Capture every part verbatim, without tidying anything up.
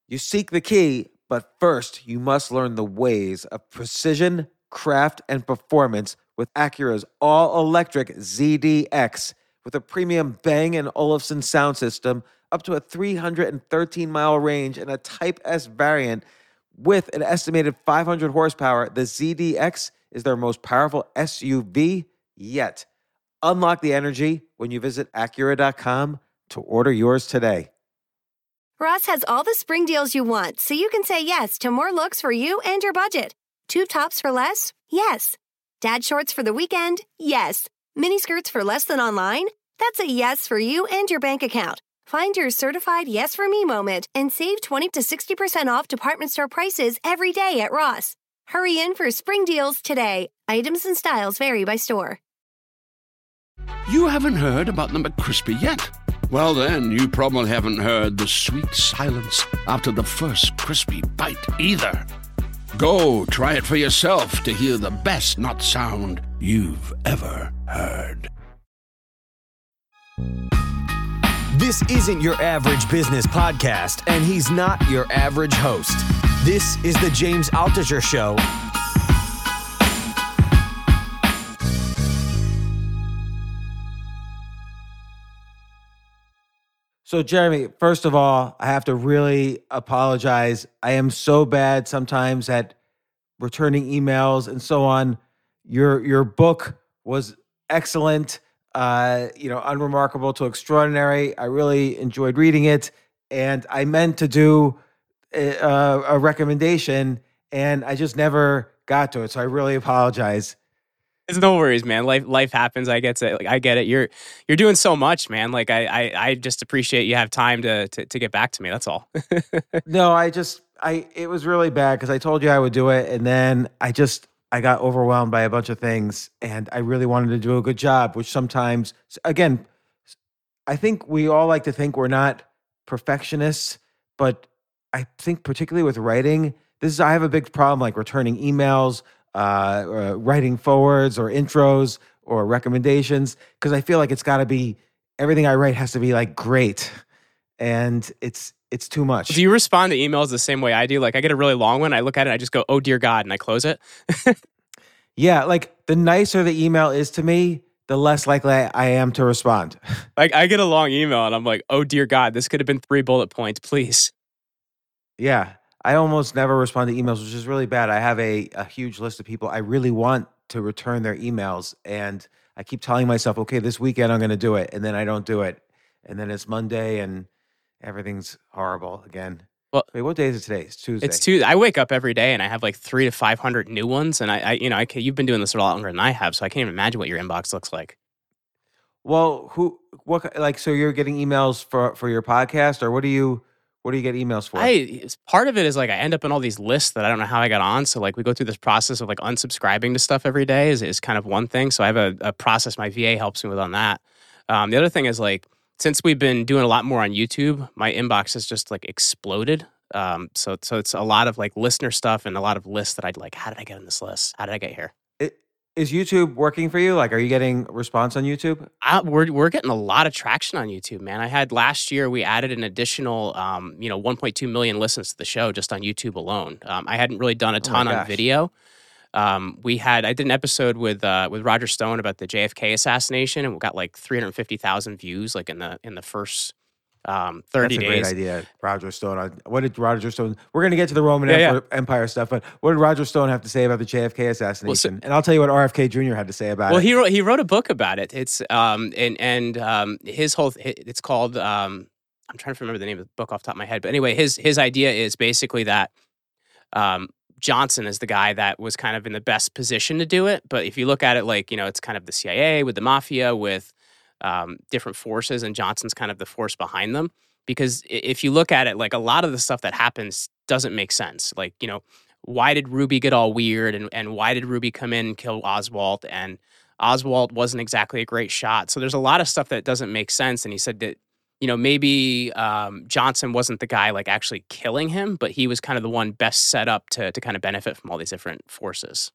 You seek the key, but first you must learn the ways of precision, craft, and performance with Acura's all-electric Z D X. With a premium Bang and Olufsen sound system, up to a three hundred thirteen mile range, and a Type S variant with an estimated five hundred horsepower, the Z D X is their most powerful S U V yet. Unlock the energy when you visit Acura dot com to order yours today. Ross has all the spring deals you want, so you can say yes to more looks for you and your budget. Tube tops for less? Yes. Dad shorts for the weekend? Yes. Mini skirts for less than online? That's a yes for you and your bank account. Find your certified yes for me moment and save twenty to sixty percent off department store prices every day at Ross. Hurry in for spring deals today. Items and styles vary by store. You haven't heard about the McCrispy yet? Well, then, you probably haven't heard the sweet silence after the first crispy bite either. Go try it for yourself to hear the best nut sound you've ever heard. This isn't your average business podcast, and he's not your average host. This is the James Altucher Show. So, Jeremy, first of all, I have to really apologize. I am so bad sometimes at returning emails and so on. Your your book was excellent, uh, you know, unremarkable to extraordinary. I really enjoyed reading it, and I meant to do a, a recommendation, and I just never got to it. So I really apologize. It's no worries, man. Life life happens. I get it. Like, I get it. You're you're doing so much, man. Like I I, I just appreciate you have time to, to to get back to me. That's all. No, I just I it was really bad because I told you I would do it, and then I just I got overwhelmed by a bunch of things, and I really wanted to do a good job, which sometimes, again, I think we all like to think we're not perfectionists, but I think particularly with writing, this is I have a big problem like returning emails. Uh, uh, writing forwards or intros or recommendations, because I feel like it's got to be, everything I write has to be like great, and it's it's too much. Do you respond to emails the same way I do? Like I get a really long one, I look at it, I just go, "Oh dear God," and I close it. Yeah, like the nicer the email is to me, the less likely I am to respond. Like I get a long email and I'm like, "Oh dear God, this could have been three bullet points, please." Yeah. I almost never respond to emails, which is really bad. I have a, a huge list of people I really want to return their emails, and I keep telling myself, okay, this weekend I'm going to do it, and then I don't do it. And then it's Monday, and everything's horrible again. Well, wait, what day is it today? It's Tuesday. It's Tuesday. I wake up every day, and I have like three to five hundred new ones, and I, I you know, I can, you've been doing this a lot longer than I have, so I can't even imagine what your inbox looks like. Well, who, what, like, so you're getting emails for for your podcast, or what do you? What do you get emails for? I part of it is like I end up in all these lists that I don't know how I got on. So like we go through this process of like unsubscribing to stuff every day is, is kind of one thing. So I have a, a process my V A helps me with on that. Um, the other thing is like since we've been doing a lot more on YouTube, my inbox has just like exploded. Um, so so it's a lot of like listener stuff and a lot of lists that I'd like. How did I get on this list? How did I get here? It, is YouTube working for you? Like, are you getting response on YouTube? I, we're we're getting a lot of traction on YouTube, man. I had last year we added an additional, um, you know, one point two million listens to the show just on YouTube alone. Um, I hadn't really done a ton oh on video. Um, we had I did an episode with uh, with Roger Stone about the J F K assassination, and we got like three hundred fifty thousand views, like in the in the first um, thirty That's a days. great idea, Roger Stone. What did Roger Stone? We're going to get to the Roman yeah, Empire, yeah. Empire stuff, but what did Roger Stone have to say about the J F K assassination? Well, so, and I'll tell you what R F K Junior had to say about well, it. Well, he wrote he wrote a book about it. It's um and and um his whole it's called um I'm trying to remember the name of the book off the top of my head, but anyway, his his idea is basically that um. Johnson is the guy that was kind of in the best position to do it. But if you look at it like, you know, it's kind of the C I A with the mafia, with um, different forces, and Johnson's kind of the force behind them. Because if you look at it, like a lot of the stuff that happens doesn't make sense. Like, you know, why did Ruby get all weird? And, and why did Ruby come in and kill Oswald? And Oswald wasn't exactly a great shot. So there's a lot of stuff that doesn't make sense. And he said that, you know, maybe um, Johnson wasn't the guy like actually killing him, but he was kind of the one best set up to to kind of benefit from all these different forces.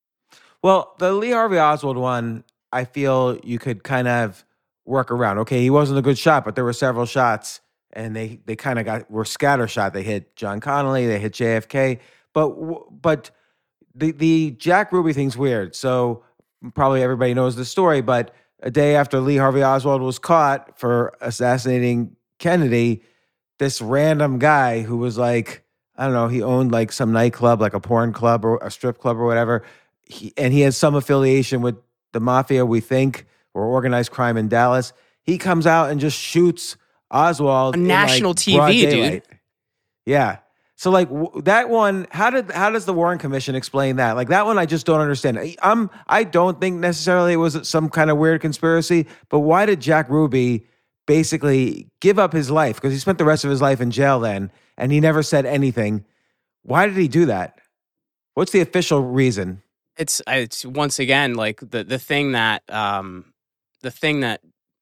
Well, the Lee Harvey Oswald one, I feel you could kind of work around. Okay, he wasn't a good shot, but there were several shots, and they they kind of got were scattershot. They hit John Connally, they hit J F K, but w- but the the Jack Ruby thing's weird. So probably everybody knows the story, but a day after Lee Harvey Oswald was caught for assassinating Kennedy, this random guy who was like, I don't know, he owned like some nightclub, like a porn club or a strip club or whatever. He, and he had some affiliation with the mafia, we think, or organized crime in Dallas. He comes out and just shoots Oswald on in, national like, T broad V, daylight. dude. Yeah. So like w- that one, how did how does the Warren Commission explain that? Like that one, I just don't understand. I- I'm I don't think necessarily it was some kind of weird conspiracy, but why did Jack Ruby basically give up his life? Because he spent the rest of his life in jail then, and he never said anything. Why did he do that? What's the official reason? It's it's once again like the the thing that um the thing that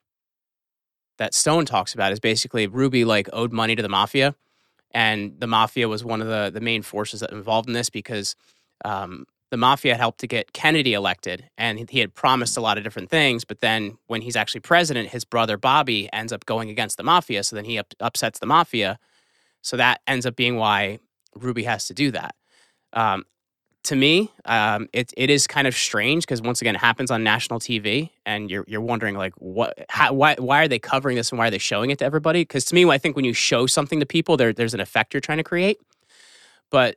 that Stone talks about is basically Ruby like owed money to the mafia, and the mafia was one of the the main forces that involved in this because um, the mafia had helped to get Kennedy elected, and he had promised a lot of different things. But then when he's actually president, his brother Bobby ends up going against the mafia, so then he up, upsets the mafia. So that ends up being why Ruby has to do that. Um, to me, um, it it is kind of strange because once again, it happens on national T V, and you're you're wondering like what, how, why why are they covering this and why are they showing it to everybody? Because to me, I think when you show something to people, there there's an effect you're trying to create. But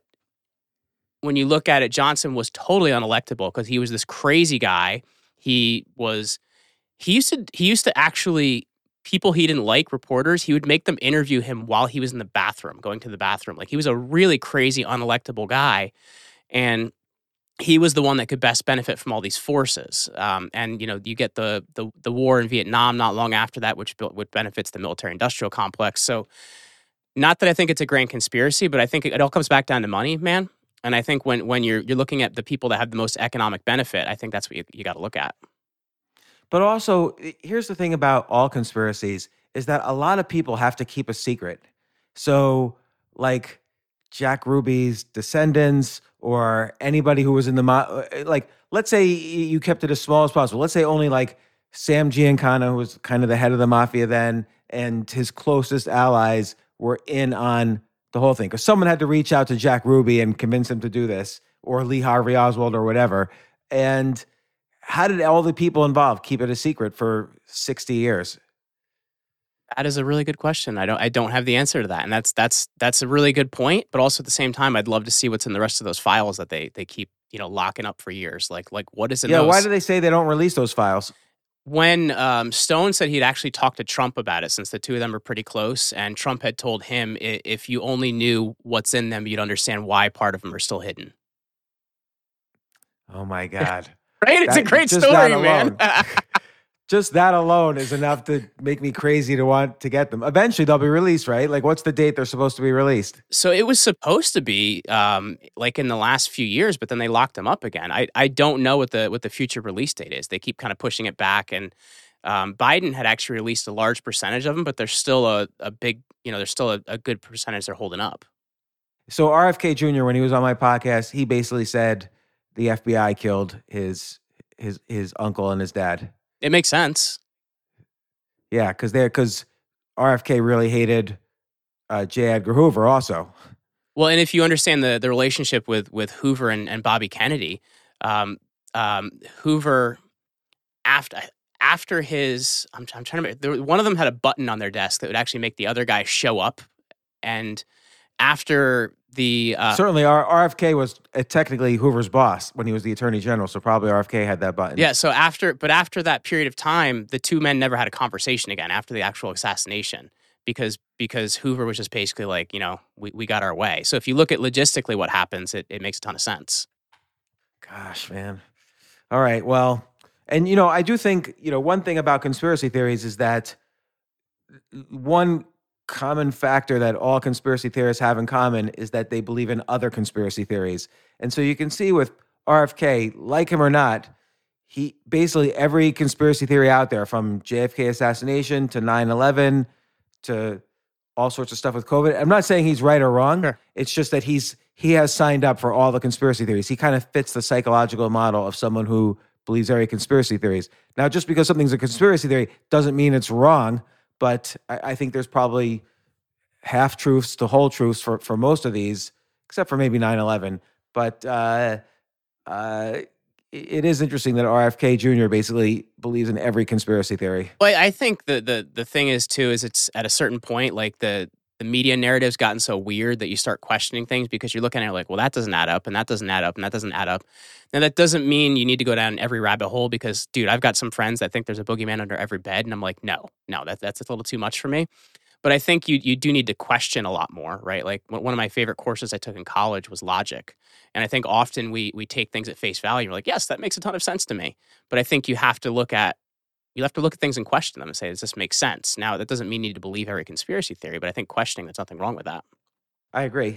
when you look at it, Johnson was totally unelectable because he was this crazy guy. He was he used to he used to actually people he didn't like, reporters, he would make them interview him while he was in the bathroom, going to the bathroom. Like he was a really crazy, unelectable guy. And he was the one that could best benefit from all these forces. Um, and, you know, you get the, the the war in Vietnam not long after that, which, which benefits the military-industrial complex. So not that I think it's a grand conspiracy, but I think it, it all comes back down to money, man. And I think when when you're you're looking at the people that have the most economic benefit, I think that's what you, you got to look at. But also, here's the thing about all conspiracies is that a lot of people have to keep a secret. So, like Jack Ruby's descendants or anybody who was in the, mo- like, let's say you kept it as small as possible. Let's say only like Sam Giancana, who was kind of the head of the mafia then, and his closest allies were in on the whole thing. Because someone had to reach out to Jack Ruby and convince him to do this, or Lee Harvey Oswald or whatever. And how did all the people involved keep it a secret for sixty years? That is a really good question. I don't I don't have the answer to that. And that's that's that's a really good point. But also at the same time, I'd love to see what's in the rest of those files that they they keep, you know, locking up for years. Like like what is in Yeah, those? why do they say they don't release those files? When um, Stone said he'd actually talked to Trump about it, since the two of them are pretty close, and Trump had told him if you only knew what's in them, you'd understand why part of them are still hidden. Oh my God. Right? It's That- a great just story, that man. alone. Just that alone is enough to make me crazy to want to get them. Eventually they'll be released, right? Like what's the date they're supposed to be released? So it was supposed to be um, like in the last few years, but then they locked them up again. I, I don't know what the what the future release date is. They keep kind of pushing it back, and um, Biden had actually released a large percentage of them, but there's still a, a big, you know, there's still a, a good percentage they're holding up. So R F K Junior, when he was on my podcast, he basically said the F B I killed his his his uncle and his dad. It makes sense. Yeah, because they because R F K really hated uh, J. Edgar Hoover also. Well, and if you understand the the relationship with with Hoover and, and Bobby Kennedy, um, um, Hoover after after his, I'm, I'm trying to remember, one of them had a button on their desk that would actually make the other guy show up, and after the uh, Certainly, R- RFK was uh, technically Hoover's boss when he was the attorney general, so probably R F K had that button. yeah, so after but after that period of time, the two men never had a conversation again after the actual assassination. Because because Hoover was just basically like, you know, we, we got our way. So if you look at logistically what happens, it, it makes a ton of sense. Gosh, man. All right, well, and you know, I do think, you know, one thing about conspiracy theories is that one common factor that all conspiracy theorists have in common is that they believe in other conspiracy theories. And so you can see with R F K, like him or not, he basically every conspiracy theory out there, from J F K assassination to nine eleven to all sorts of stuff with COVID. I'm not saying he's right or wrong. Sure. It's just that he's he has signed up for all the conspiracy theories. He kind of fits the psychological model of someone who believes every conspiracy theories. Now, just because something's a conspiracy theory doesn't mean it's wrong. But I, I think there's probably half truths to whole truths for for most of these, except for maybe nine eleven. But uh, uh, it is interesting that R F K Junior basically believes in every conspiracy theory. Well, I think the the the thing is too is it's at a certain point like the the media narrative's gotten so weird that you start questioning things because you're looking at it like, well, that doesn't add up and that doesn't add up and that doesn't add up. Now that doesn't mean you need to go down every rabbit hole because, dude, I've got some friends that think there's a boogeyman under every bed, and I'm like, no, no, that that's a little too much for me. But I think you you do need to question a lot more, right? Like one of my favorite courses I took in college was logic. And I think often we we take things at face value. We're like, yes, that makes a ton of sense to me. But I think you have to look at you have to look at things and question them and say, does this make sense? Now, that doesn't mean you need to believe every conspiracy theory, but I think questioning, there's nothing wrong with that. I agree.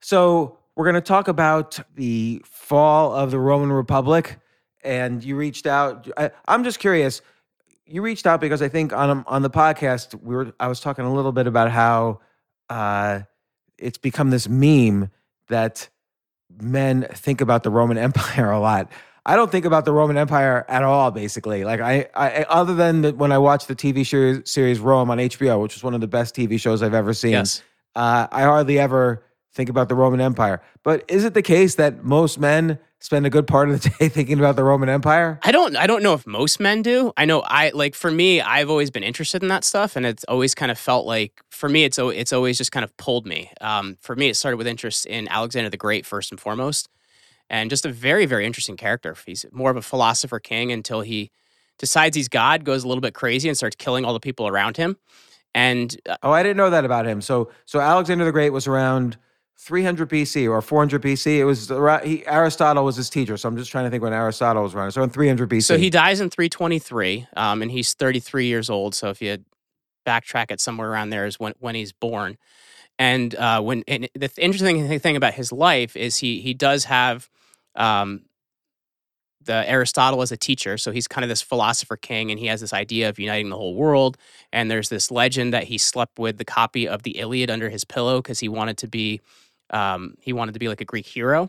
So we're going to talk about the fall of the Roman Republic. And you reached out. I, I'm just curious. You reached out because I think on on the podcast we were. I was talking a little bit about how uh, it's become this meme that men think about the Roman Empire a lot. I don't think about the Roman Empire at all. Basically, like I, I other than the, when I watched the T V series, series Rome on H B O, which was one of the best T V shows I've ever seen. Yes. Uh, I hardly ever think about the Roman Empire. But is it the case that most men spend a good part of the day thinking about the Roman Empire? I don't I don't know if most men do. I know I like for me, I've always been interested in that stuff, and it's always kind of felt like for me it's it's always just kind of pulled me. Um, for me, it started with interest in Alexander the Great first and foremost, and just a very very interesting character. He's more of a philosopher king until he decides he's God, goes a little bit crazy, and starts killing all the people around him. And uh, oh, I didn't know that about him. So so Alexander the Great was around three hundred B C or four hundred B C. It was around, he, Aristotle was his teacher. So I'm just trying to think when Aristotle was around. So around three hundred B C. So he dies in three twenty-three, um, and he's thirty-three years old. So if you backtrack it somewhere around there is when, when he's born. And uh, when and the th- interesting thing about his life is he he does have um, the Aristotle as a teacher. So he's kind of this philosopher king, and he has this idea of uniting the whole world. And there's this legend that he slept with the copy of the Iliad under his pillow because he wanted to be Um, he wanted to be like a Greek hero.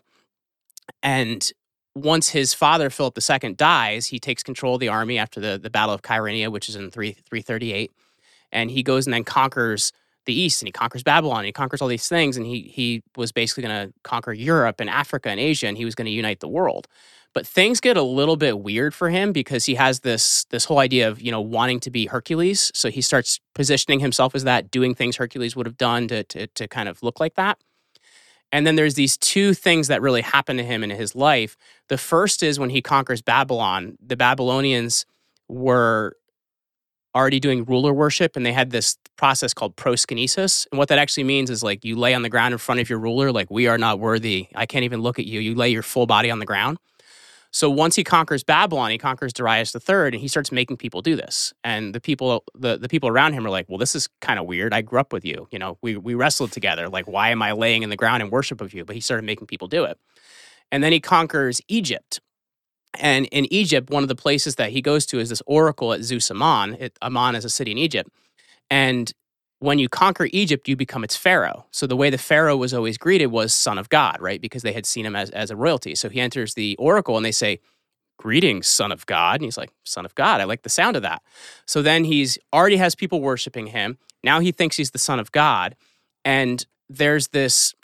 And once his father, Philip the Second, dies, he takes control of the army after the, the Battle of Chaeronea, which is in three thirty-eight. And he goes and then conquers the East, and he conquers Babylon, and he conquers all these things. And he he was basically going to conquer Europe and Africa and Asia, and he was going to unite the world. But things get a little bit weird for him because he has this this whole idea of, you know, wanting to be Hercules. So he starts positioning himself as that, doing things Hercules would have done to to, to kind of look like that. And then there's these two things that really happen to him in his life. The first is when he conquers Babylon, the Babylonians were already doing ruler worship, and they had this process called proskinesis. And what that actually means is like you lay on the ground in front of your ruler, like, we are not worthy. I can't even look at you. You lay your full body on the ground. So once he conquers Babylon, he conquers Darius the Third, and he starts making people do this. And the people, the, the people around him are like, well, this is kind of weird. I grew up with you. You know, we we wrestled together. Like, why am I laying in the ground in worship of you? But he started making people do it. And then he conquers Egypt. And in Egypt, one of the places that he goes to is this oracle at Zeus Ammon. It, Ammon is a city in Egypt. And when you conquer Egypt, you become its pharaoh. So the way the pharaoh was always greeted was son of God, right? Because they had seen him as, as a royalty. So he enters the oracle and they say, greetings, son of God. And he's like, son of God, I like the sound of that. So then he's already has people worshiping him. Now he thinks he's the son of God. And there's this,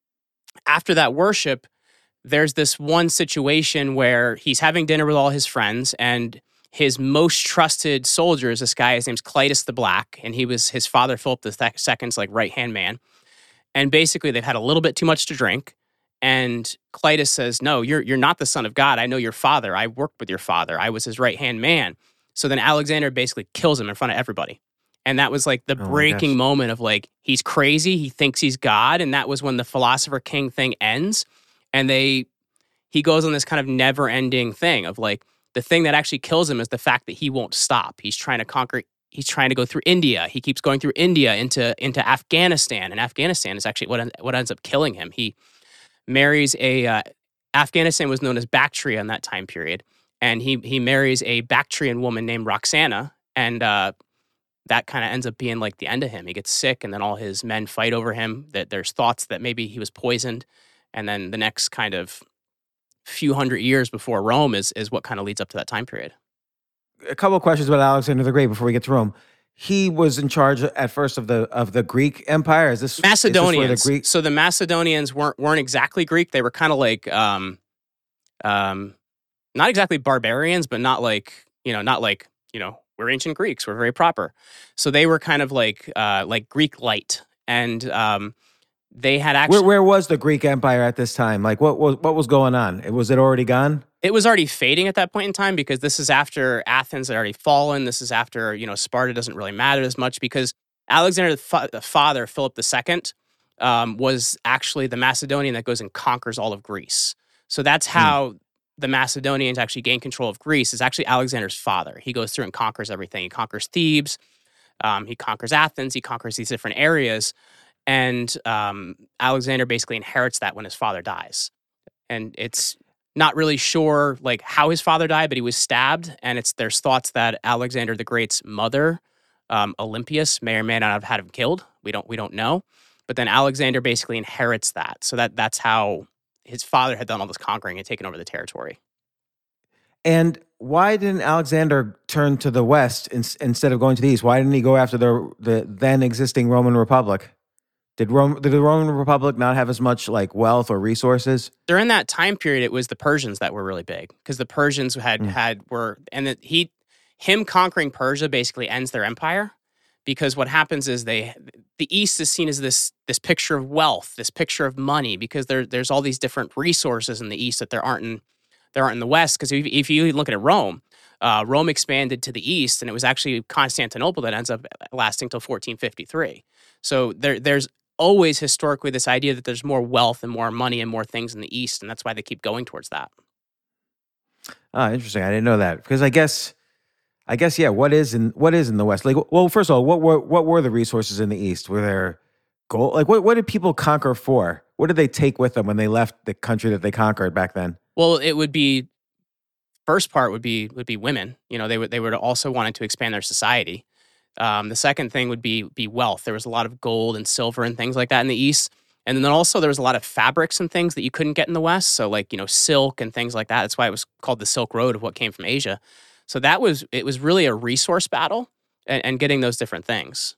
after that worship, there's this one situation where he's having dinner with all his friends, and his most trusted soldier is this guy. His name's Clytus the Black, and he was his father, Philip the Second's like right-hand man. And basically, they've had a little bit too much to drink. And Clytus says, no, you're you're not the son of God. I know your father. I worked with your father. I was his right-hand man. So then Alexander basically kills him in front of everybody. And that was like the Oh my breaking gosh. moment of like, he's crazy. He thinks he's God. And that was when the philosopher king thing ends. And they, he goes on this kind of never-ending thing of like, the thing that actually kills him is the fact that he won't stop. He's trying to conquer, he's trying to go through India. He keeps going through India into, into Afghanistan. And Afghanistan is actually what, en- what ends up killing him. He marries a, uh, Afghanistan was known as Bactria in that time period. And he he marries a Bactrian woman named Roxana. And uh, that kind of ends up being like the end of him. He gets sick, and then all his men fight over him. That there's thoughts that maybe he was poisoned. And then the next kind of few hundred years before Rome is is what kind of leads up to that time period. A couple of questions about Alexander the Great before we get to Rome. he was in charge at first of the of the Greek Empire. Is this Macedonians? Is this where the Greek- so the Macedonians weren't weren't exactly Greek. They were kind of like, um, um, not exactly barbarians, but not like you know, not like you know, we're ancient Greeks. We're very proper. So they were kind of like uh, like Greek light, and um, they had actually. Where, where was the Greek Empire at this time? Like, what was what was going on? Was it already gone? It was already fading at that point in time because this is after Athens had already fallen. This is after, you know, Sparta doesn't really matter as much because Alexander the, fa- the father, Philip the Second, um, was actually the Macedonian that goes and conquers all of Greece. So that's how mm. the Macedonians actually gain control of Greece is actually Alexander's father. He goes through and conquers everything. He conquers Thebes. Um, he conquers Athens. He conquers these different areas. And um, Alexander basically inherits that when his father dies. And it's... not really sure like how his father died, but he was stabbed, and it's there's thoughts that Alexander the Great's mother, um, Olympias, may or may not have had him killed. We don't we don't know, but then Alexander basically inherits that. So that that's how his father had done all this conquering and taken over the territory. And why didn't Alexander turn to the west in, instead of going to the east? Why didn't he go after the the then existing Roman Republic? Did Rome, did the Roman Republic not have as much like wealth or resources? During that time period, it was the Persians that were really big because the Persians had mm. had were and that he him conquering Persia basically ends their empire because what happens is they the East is seen as this this picture of wealth, this picture of money because there there's all these different resources in the East that there aren't in there aren't in the West because if, if you look at Rome, uh, Rome expanded to the East and it was actually Constantinople that ends up lasting till fourteen fifty-three. So there there's always historically this idea that there's more wealth and more money and more things in the East, and that's why they keep going towards that. Ah, interesting. I didn't know that because I guess, I guess, yeah. What is in what is in the West? Like, well, first of all, what were what were the resources in the East? Were there gold? Like, what what did people conquer for? What did they take with them when they left the country that they conquered back then? Well, it would be first part would be would be women. You know, they would they would also wanted to expand their society. Um, the second thing would be be wealth. There was a lot of gold and silver and things like that in the East. And then also there was a lot of fabrics and things that you couldn't get in the West. So like, you know, silk and things like that. That's why it was called the Silk Road of what came from Asia. So that was, it was really a resource battle and, and getting those different things.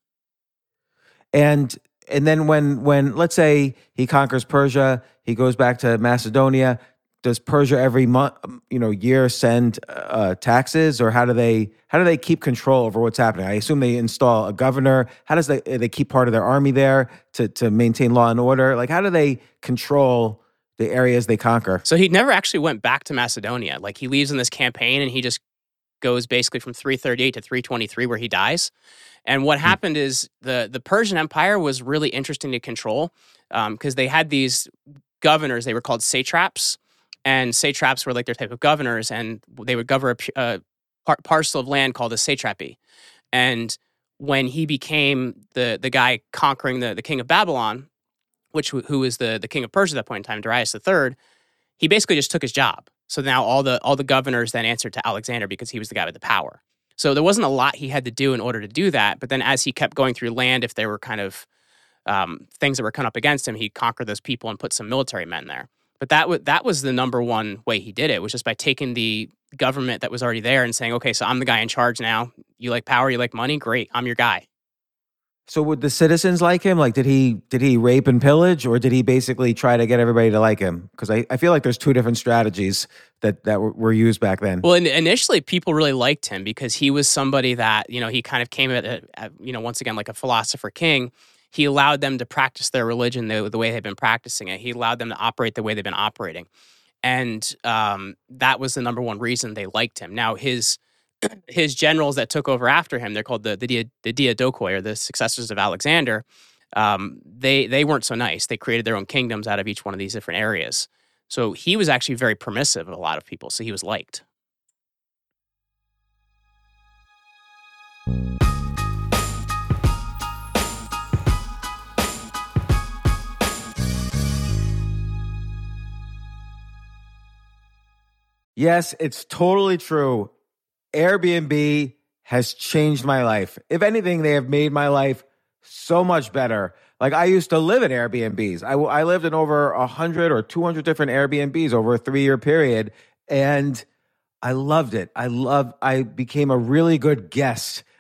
And and then when when let's say he conquers Persia, he goes back to Macedonia. Does Persia every month, you know, year send uh, taxes, or how do they how do they keep control over what's happening? I assume they install a governor. How does they they keep part of their army there to to maintain law and order? Like, how do they control the areas they conquer? So he never actually went back to Macedonia. Like he leaves in this campaign and he just goes basically from three thirty-eight to three twenty-three where he dies. And what mm-hmm. happened is the the Persian Empire was really interesting to control because um, they had these governors. They were called satraps. And satraps were like their type of governors, and they would govern a, a par- parcel of land called a satrapy. And when he became the the guy conquering the, the king of Babylon, which who was the, the king of Persia at that point in time, Darius the Third, he basically just took his job. So now all the all the governors then answered to Alexander because he was the guy with the power. So there wasn't a lot he had to do in order to do that. But then as he kept going through land, if there were kind of um, things that were coming up against him, he'd conquer those people and put some military men there. But that was that was the number one way he did it, was just by taking the government that was already there and saying, okay, so I'm the guy in charge now. You like power, you like money? Great, I'm your guy. So would the citizens like him? Like, did he did he rape and pillage, or did he basically try to get everybody to like him? Because I, I feel like there's two different strategies that, that were, were used back then. Well, initially, people really liked him because he was somebody that, you know, he kind of came at, a, at you know, once again, like a philosopher king. He allowed them to practice their religion the, the way they've been practicing it. He allowed them to operate the way they've been operating. And um, that was the number one reason they liked him. Now, his his generals that took over after him, they're called the the, Dia, the Diadochoi, or the successors of Alexander. Um, they they weren't so nice. They created their own kingdoms out of each one of these different areas. So he was actually very permissive of a lot of people. So he was liked. Yes, it's totally true. Airbnb has changed my life. If anything, they have made my life so much better. Like, I used to live in Airbnbs. I, I lived in over one hundred or two hundred different Airbnbs over a three-year period, and I loved it. I love. I became a really good guest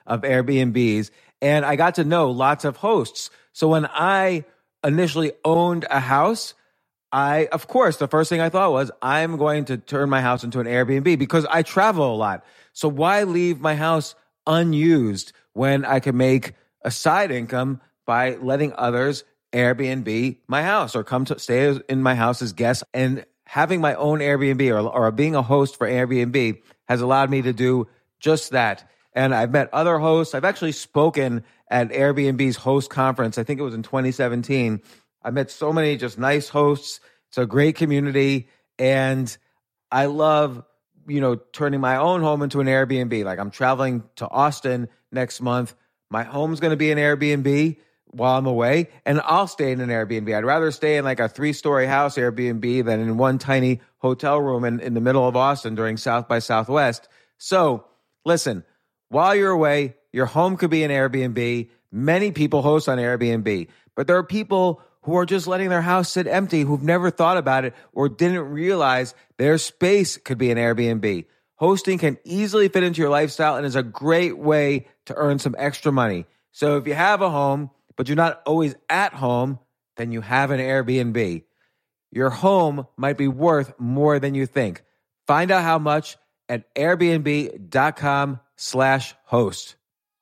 of Airbnbs, and I got to know lots of hosts. So when I initially owned a house, I, of course, the first thing I thought was, I'm going to turn my house into an Airbnb because I travel a lot. So why leave my house unused when I can make a side income by letting others Airbnb my house or come to stay in my house as guests? And having my own Airbnb or, or being a host for Airbnb has allowed me to do just that. And I've met other hosts. I've actually spoken at Airbnb's host conference. I think it was in twenty seventeen. I met so many just nice hosts. It's a great community. And I love, you know, turning my own home into an Airbnb. Like I'm traveling to Austin next month. My home's going to be an Airbnb while I'm away, and I'll stay in an Airbnb. I'd rather stay in like a three-story house Airbnb than in one tiny hotel room in, in the middle of Austin during South by Southwest. So listen, while you're away, your home could be an Airbnb. Many people host on Airbnb, but there are people who are just letting their house sit empty, who've never thought about it or didn't realize their space could be an Airbnb. Hosting can easily fit into your lifestyle and is a great way to earn some extra money. So if you have a home, but you're not always at home, then you have an Airbnb. Your home might be worth more than you think. Find out how much at airbnb.com slash host.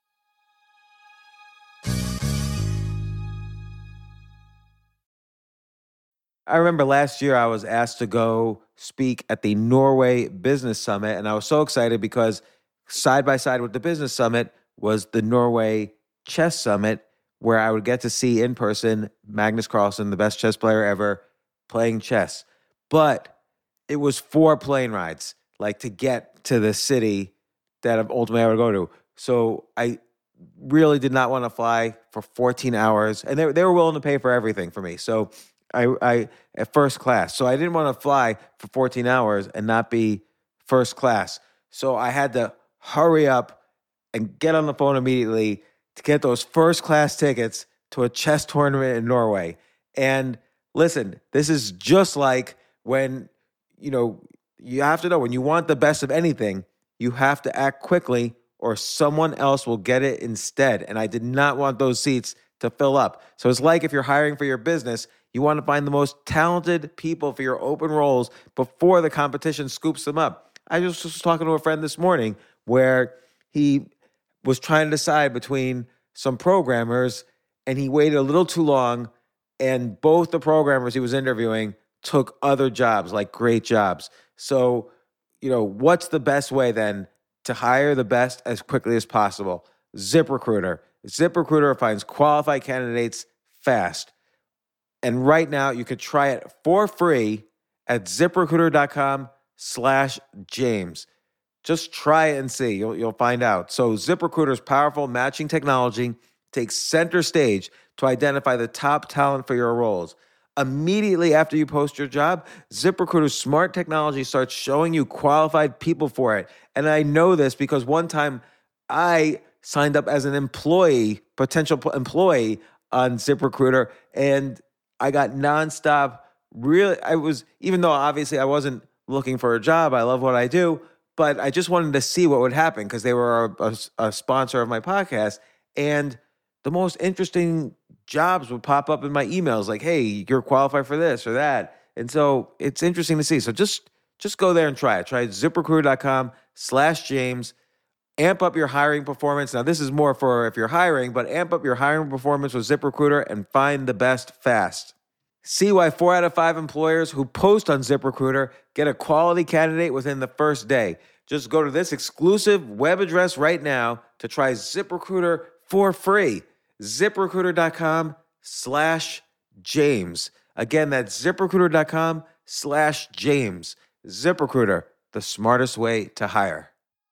I remember last year I was asked to go speak at the Norway Business Summit, and I was so excited because side by side with the Business Summit was the Norway Chess Summit, where I would get to see in person Magnus Carlsen, the best chess player ever, playing chess. But it was four plane rides, like to get to the city that ultimately I would go to. So I really did not want to fly for fourteen hours, and they, they were willing to pay for everything for me. So I, I at first class. So I didn't want to fly for fourteen hours and not be first class. So I had to hurry up and get on the phone immediately to get those first class tickets to a chess tournament in Norway. And listen, this is just like when, you know, you have to know when you want the best of anything, you have to act quickly or someone else will get it instead. And I did not want those seats to fill up. So it's like if you're hiring for your business, you want to find the most talented people for your open roles before the competition scoops them up. I just was talking to a friend this morning where he was trying to decide between some programmers and he waited a little too long, and both the programmers he was interviewing took other jobs, like great jobs. So, you know, what's the best way then to hire the best as quickly as possible? ZipRecruiter. ZipRecruiter finds qualified candidates fast. And right now you could try it for free at ZipRecruiter.com slash James. Just try it and see. You'll, you'll find out. So ZipRecruiter's powerful matching technology takes center stage to identify the top talent for your roles. Immediately after you post your job, ZipRecruiter's smart technology starts showing you qualified people for it. And I know this because one time I signed up as an employee, potential employee on ZipRecruiter, and I got nonstop. Really, I was, even though obviously I wasn't looking for a job, I love what I do, but I just wanted to see what would happen because they were a, a, a sponsor of my podcast. And the most interesting jobs would pop up in my emails like, hey, you're qualified for this or that. And so it's interesting to see. So just, just go there and try it. Try ZipRecruiter.com slash James. Amp up your hiring performance. Now, this is more for if you're hiring, but amp up your hiring performance with ZipRecruiter and find the best fast. See why four out of five employers who post on ZipRecruiter get a quality candidate within the first day. Just go to this exclusive web address right now to try ZipRecruiter for free. ZipRecruiter.com slash James. Again, that's ZipRecruiter.com slash James. ZipRecruiter, the smartest way to hire.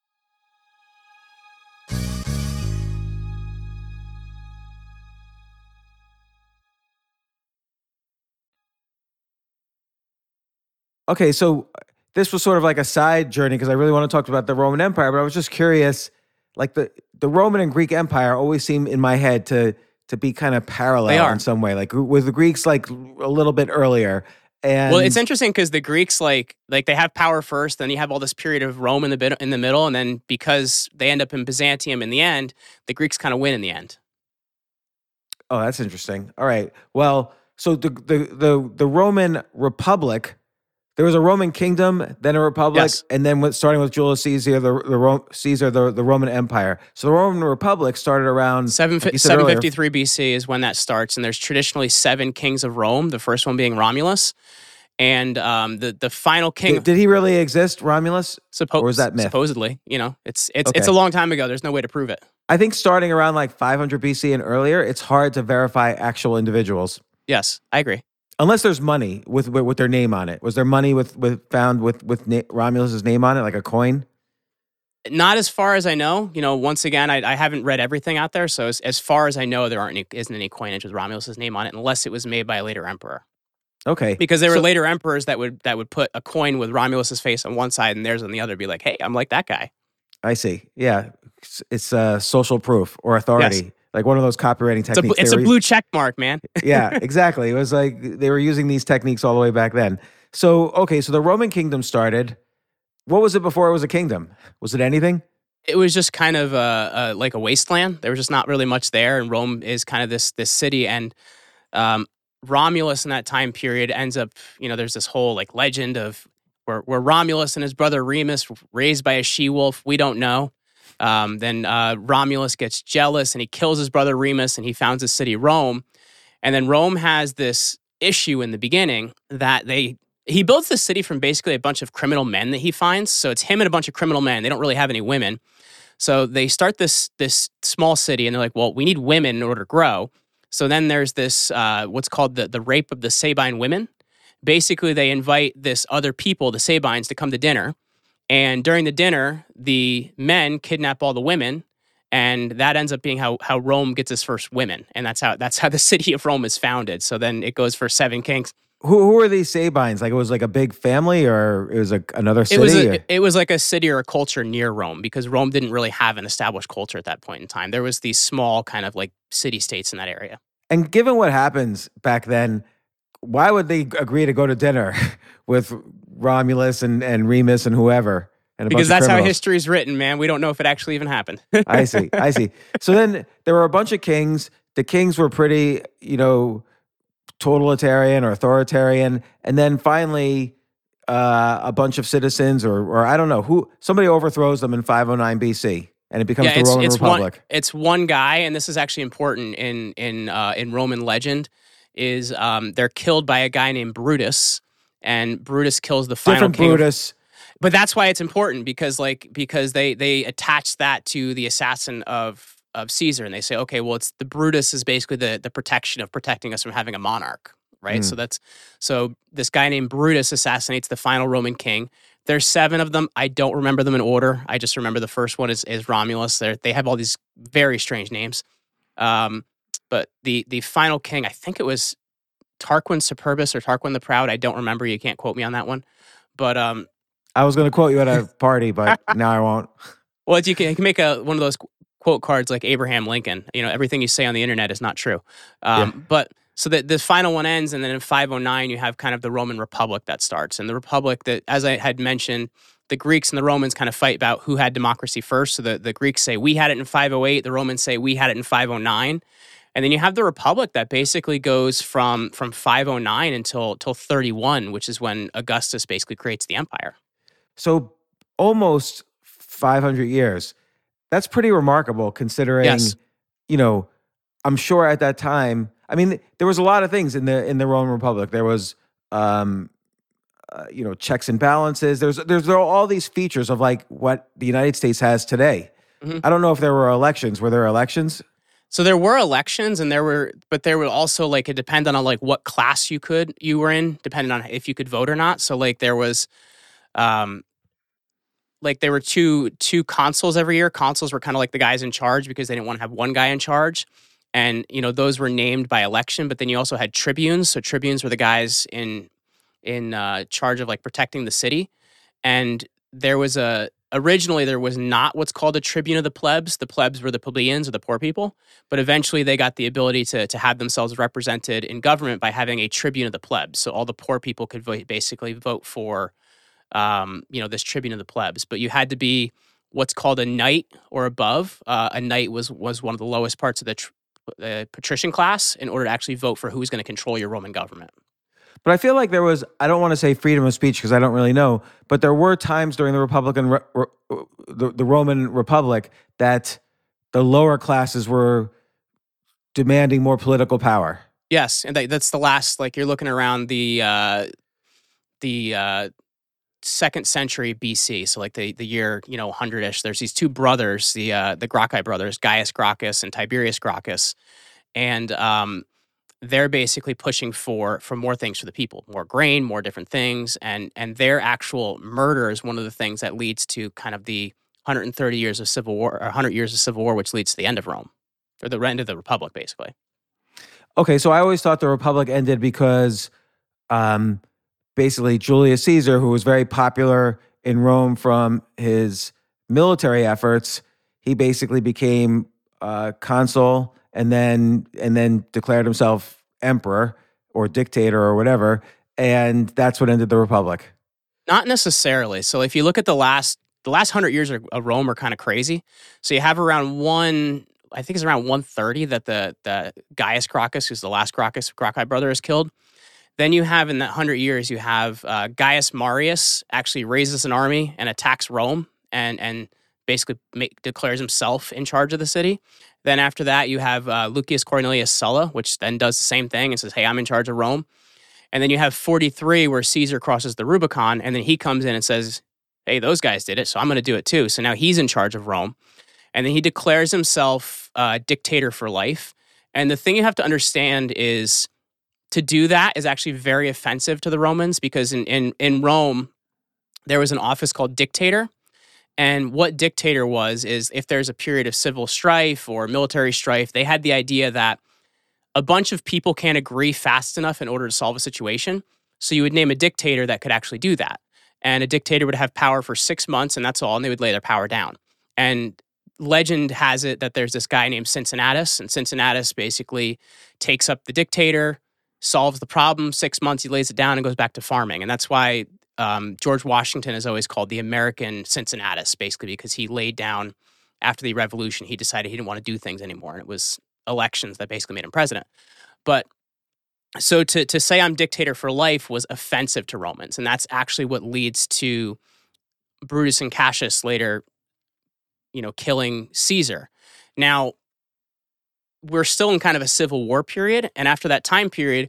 Okay, so this was sort of like a side journey because I really want to talk about the Roman Empire, but I was just curious, like the, the Roman and Greek Empire always seem in my head to to be kind of parallel in some way. Like with the Greeks, like a little bit earlier, And Well, it's interesting because the Greeks like like they have power first, then you have all this period of Rome in the bit in the middle, and then because they end up in Byzantium in the end, the Greeks kind of win in the end. Oh, that's interesting. All right. Well, so the the the, the Roman Republic, there was a Roman kingdom, then a republic, Yes. and then with, starting with Julius Caesar, the the Ro- Caesar, the, the Roman Empire. So the Roman Republic started around Seven like you said earlier, seven fifty three B C is when that starts, and there's traditionally seven kings of Rome. The first one being Romulus, and um, the the final king. Did, did he really exist, Romulus? Suppo- or was that myth? Supposedly, you know, it's it's it's Okay. a long time ago. There's no way to prove it. I think starting around like five hundred B C and earlier, it's hard to verify actual individuals. Yes, I agree. Unless there's money with, with with their name on it. Was there money with with found with with na- Romulus's name on it, like a coin? Not as far as I know. You know, once again, I, I haven't read everything out there, so as, as far as I know, there aren't any, isn't any coinage with Romulus's name on it, unless it was made by a later emperor. Okay, Because there were So- later emperors that would that would put a coin with Romulus's face on one side and theirs on the other, be like, "Hey, I'm like that guy." I see. Yeah, it's, it's uh, social proof or authority, like one of those copywriting It's a, techniques. bl- it's they a were- blue check mark, man. yeah, exactly. It was like they were using these techniques all the way back then. So okay, so the Roman kingdom started. What was it before it was a kingdom? Was it anything? It was just kind of uh, uh, like a wasteland. There was just not really much there, and Rome is kind of this this city. And um, Romulus in that time period ends up, you know, there's this whole like legend of where, where Romulus and his brother Remus raised by a she-wolf. We don't know. Um, then uh, Romulus gets jealous and he kills his brother Remus, and he founds his city Rome. And then Rome has this issue in the beginning that they he builds this city from basically a bunch of criminal men that he finds. So it's him and a bunch of criminal men. They don't really have any women. So they start this this small city, and they're like, well, we need women in order to grow. So then there's this uh, what's called the the rape of the Sabine women. Basically, they invite this other people, the Sabines, to come to dinner. And during the dinner, the men kidnap all the women, and that ends up being how how Rome gets its first women, and that's how that's how the city of Rome is founded. So then it goes for seven kings. Who who were these Sabines? Like it was like a big family, or it was like another city? It was or- a, it was like a city or a culture near Rome, because Rome didn't really have an established culture at that point in time. There was these small kind of like city states in that area. And given what happens back then, why would they agree to go to dinner with Romulus and, and Remus and whoever? And a Because bunch of that's how criminals? history is written, man. We don't know if it actually even happened. I see. I see. So then there were a bunch of kings. The kings were pretty, you know, totalitarian or authoritarian. And then finally, uh, a bunch of citizens, or or I don't know who, somebody overthrows them in five oh nine B C, and it becomes Yeah, the it's, Roman it's Republic. One, it's one guy, and this is actually important in in uh, in Roman legend. Is um, they're killed by a guy named Brutus, and Brutus kills the final Different king of- Brutus. But that's why it's important, because like because they they attach that to the assassin of of Caesar, and they say, okay, well, it's the Brutus is basically the the protection of protecting us from having a monarch, right? Mm. So that's so this guy named Brutus assassinates the final Roman king. There's seven of them. I don't remember them in order. I just remember the first one is is Romulus. They they have all these very strange names. Um, but the the final king, I think it was Tarquin Superbus or Tarquin the Proud. I don't remember. You can't quote me on that one. But um, I was going to quote you at a party, but now I won't. well, you can, you can make a one of those quote cards like Abraham Lincoln. You know, everything you say on the internet is not true. Um, Yeah. But so the, the final one ends, and then in five oh nine, you have kind of the Roman Republic that starts. And the Republic that, as I had mentioned, the Greeks and the Romans kind of fight about who had democracy first. So the, the Greeks say, we had it in five oh eight. The Romans say, we had it in five oh nine. And then you have the Republic that basically goes from from five oh nine until, until thirty-one, which is when Augustus basically creates the empire. So almost five hundred years. That's pretty remarkable considering, Yes. you know, I'm sure at that time, I mean, there was a lot of things in the in the Roman Republic. There was, um, uh, you know, checks and balances. There's there's there are all these features of like what the United States has today. Mhm. I don't know if there were elections. Were there elections? So there were elections, and there were, but there were also like it depended on like what class you could you were in, depending on if you could vote or not. So like there was, um, like there were two two consuls every year. Consuls were kind of like the guys in charge because they didn't want to have one guy in charge, and you know those were named by election. But then you also had tribunes. So tribunes were the guys in in uh, charge of like protecting the city, and there was a originally there was not what's called a tribune of the plebs. The plebs were the plebeians or the poor people, but eventually they got the ability to, to have themselves represented in government by having a tribune of the plebs. So all the poor people could vote, basically vote for, um, you know, this tribune of the plebs. But you had to be what's called a knight or above. Uh, a knight was was one of the lowest parts of the tr- uh, patrician class in order to actually vote for who's going to control your Roman government. But I feel like there was, I don't want to say freedom of speech because I don't really know, but there were times during the Republican, re, re, the, the Roman Republic that the lower classes were demanding more political power. Yes, and that, that's the last, like you're looking around the uh, the uh, second century B C, so like the, the year, you know, one hundred-ish, there's these two brothers, the uh, the Gracchi brothers, Gaius Gracchus and Tiberius Gracchus, and um, they're basically pushing for for more things for the people, more grain, more different things, and and their actual murder is one of the things that leads to kind of the one hundred thirty years of civil war, or one hundred years of civil war, which leads to the end of Rome, or the end of the Republic, basically. Okay, so I always thought the Republic ended because um, basically Julius Caesar, who was very popular in Rome from his military efforts, he basically became uh, consul and then and then declared himself emperor or dictator or whatever, and that's what ended the Republic. Not necessarily. So if you look at the last the last hundred years of Rome are kind of crazy. So you have around one, I think it's around one thirty that the the Gaius Gracchus, who's the last Gracchus Gracchi brother, is killed. Then you have in that hundred years, you have uh, Gaius Marius actually raises an army and attacks Rome and and basically make, declares himself in charge of the city. Then after that, you have uh, Lucius Cornelius Sulla, which then does the same thing and says, hey, I'm in charge of Rome. And then you have forty-three where Caesar crosses the Rubicon, and then he comes in and says, hey, those guys did it, so I'm going to do it too. So now he's in charge of Rome. And then he declares himself uh, dictator for life. And the thing you have to understand is to do that is actually very offensive to the Romans because in, in, in Rome, there was an office called dictator. And what dictator was is if there's a period of civil strife or military strife, they had the idea that a bunch of people can't agree fast enough in order to solve a situation. So you would name a dictator that could actually do that. And a dictator would have power for six months and that's all, and they would lay their power down. And legend has it that there's this guy named Cincinnatus, and Cincinnatus basically takes up the dictator, solves the problem, six months, he lays it down and goes back to farming. And that's why Um, George Washington is always called the American Cincinnatus, basically, because he laid down after the revolution, he decided he didn't want to do things anymore. And it was elections that basically made him president. But so to, to say I'm dictator for life was offensive to Romans. And that's actually what leads to Brutus and Cassius later, you know, killing Caesar. Now, we're still in kind of a civil war period. And after that time period,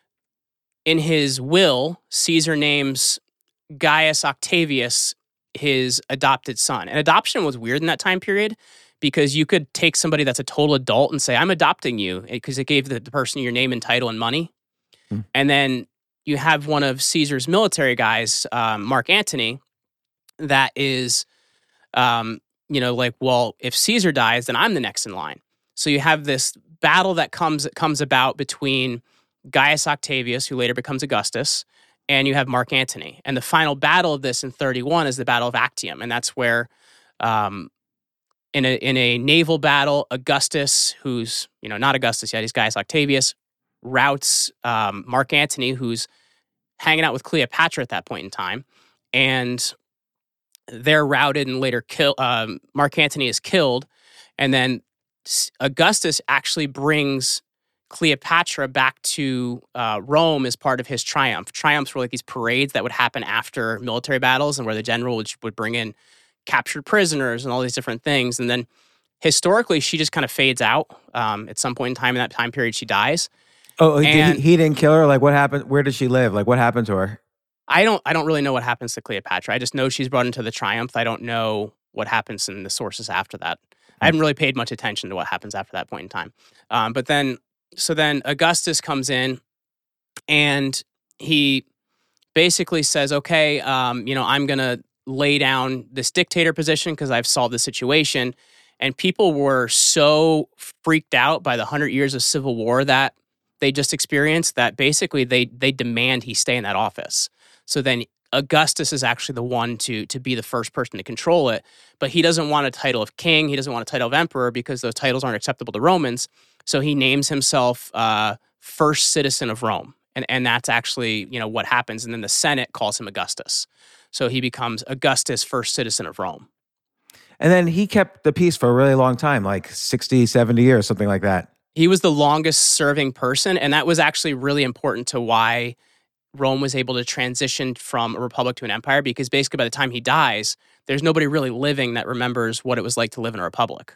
in his will, Caesar names Gaius Octavius his adopted son. And adoption was weird in that time period because you could take somebody that's a total adult and say, I'm adopting you, because it gave the, the person your name and title and money. Hmm. And then you have one of Caesar's military guys, um, Mark Antony, that is, um, you know, like, well, if Caesar dies, then I'm the next in line. So you have this battle that comes comes about between Gaius Octavius, who later becomes Augustus, and you have Mark Antony. And the final battle of this in thirty-one is the Battle of Actium. And that's where, um, in a in a naval battle, Augustus, who's, you know, not Augustus yet, he's Gaius Octavius, routs um, Mark Antony, who's hanging out with Cleopatra at that point in time. And they're routed and later kill. Um, Mark Antony is killed. And then Augustus actually brings Cleopatra back to uh, Rome as part of his triumph. Triumphs were like these parades that would happen after military battles and where the general would, would bring in captured prisoners and all these different things. And then historically, she just kind of fades out. Um, at some point in time in that time period, she dies. Oh, and he, he didn't kill her? Like, what happened? Where did she live? Like, what happened to her? I don't I don't really know what happens to Cleopatra. I just know she's brought into the triumph. I don't know what happens in the sources after that. I haven't really paid much attention to what happens after that point in time. Um, but then, so then Augustus comes in and he basically says, okay, um, you know, I'm going to lay down this dictator position because I've solved the situation. And people were so freaked out by the hundred years of civil war that they just experienced that basically they they demand he stay in that office. So then Augustus is actually the one to to be the first person to control it, but he doesn't want a title of king. He doesn't want a title of emperor because those titles aren't acceptable to Romans. So he names himself uh, first citizen of Rome, and and that's actually you know what happens. And then the Senate calls him Augustus, so he becomes Augustus, first citizen of Rome. And then he kept the peace for a really long time, like sixty, seventy years, something like that. He was the longest serving person, and that was actually really important to why Rome was able to transition from a republic to an empire, because basically by the time he dies, there's nobody really living that remembers what it was like to live in a republic.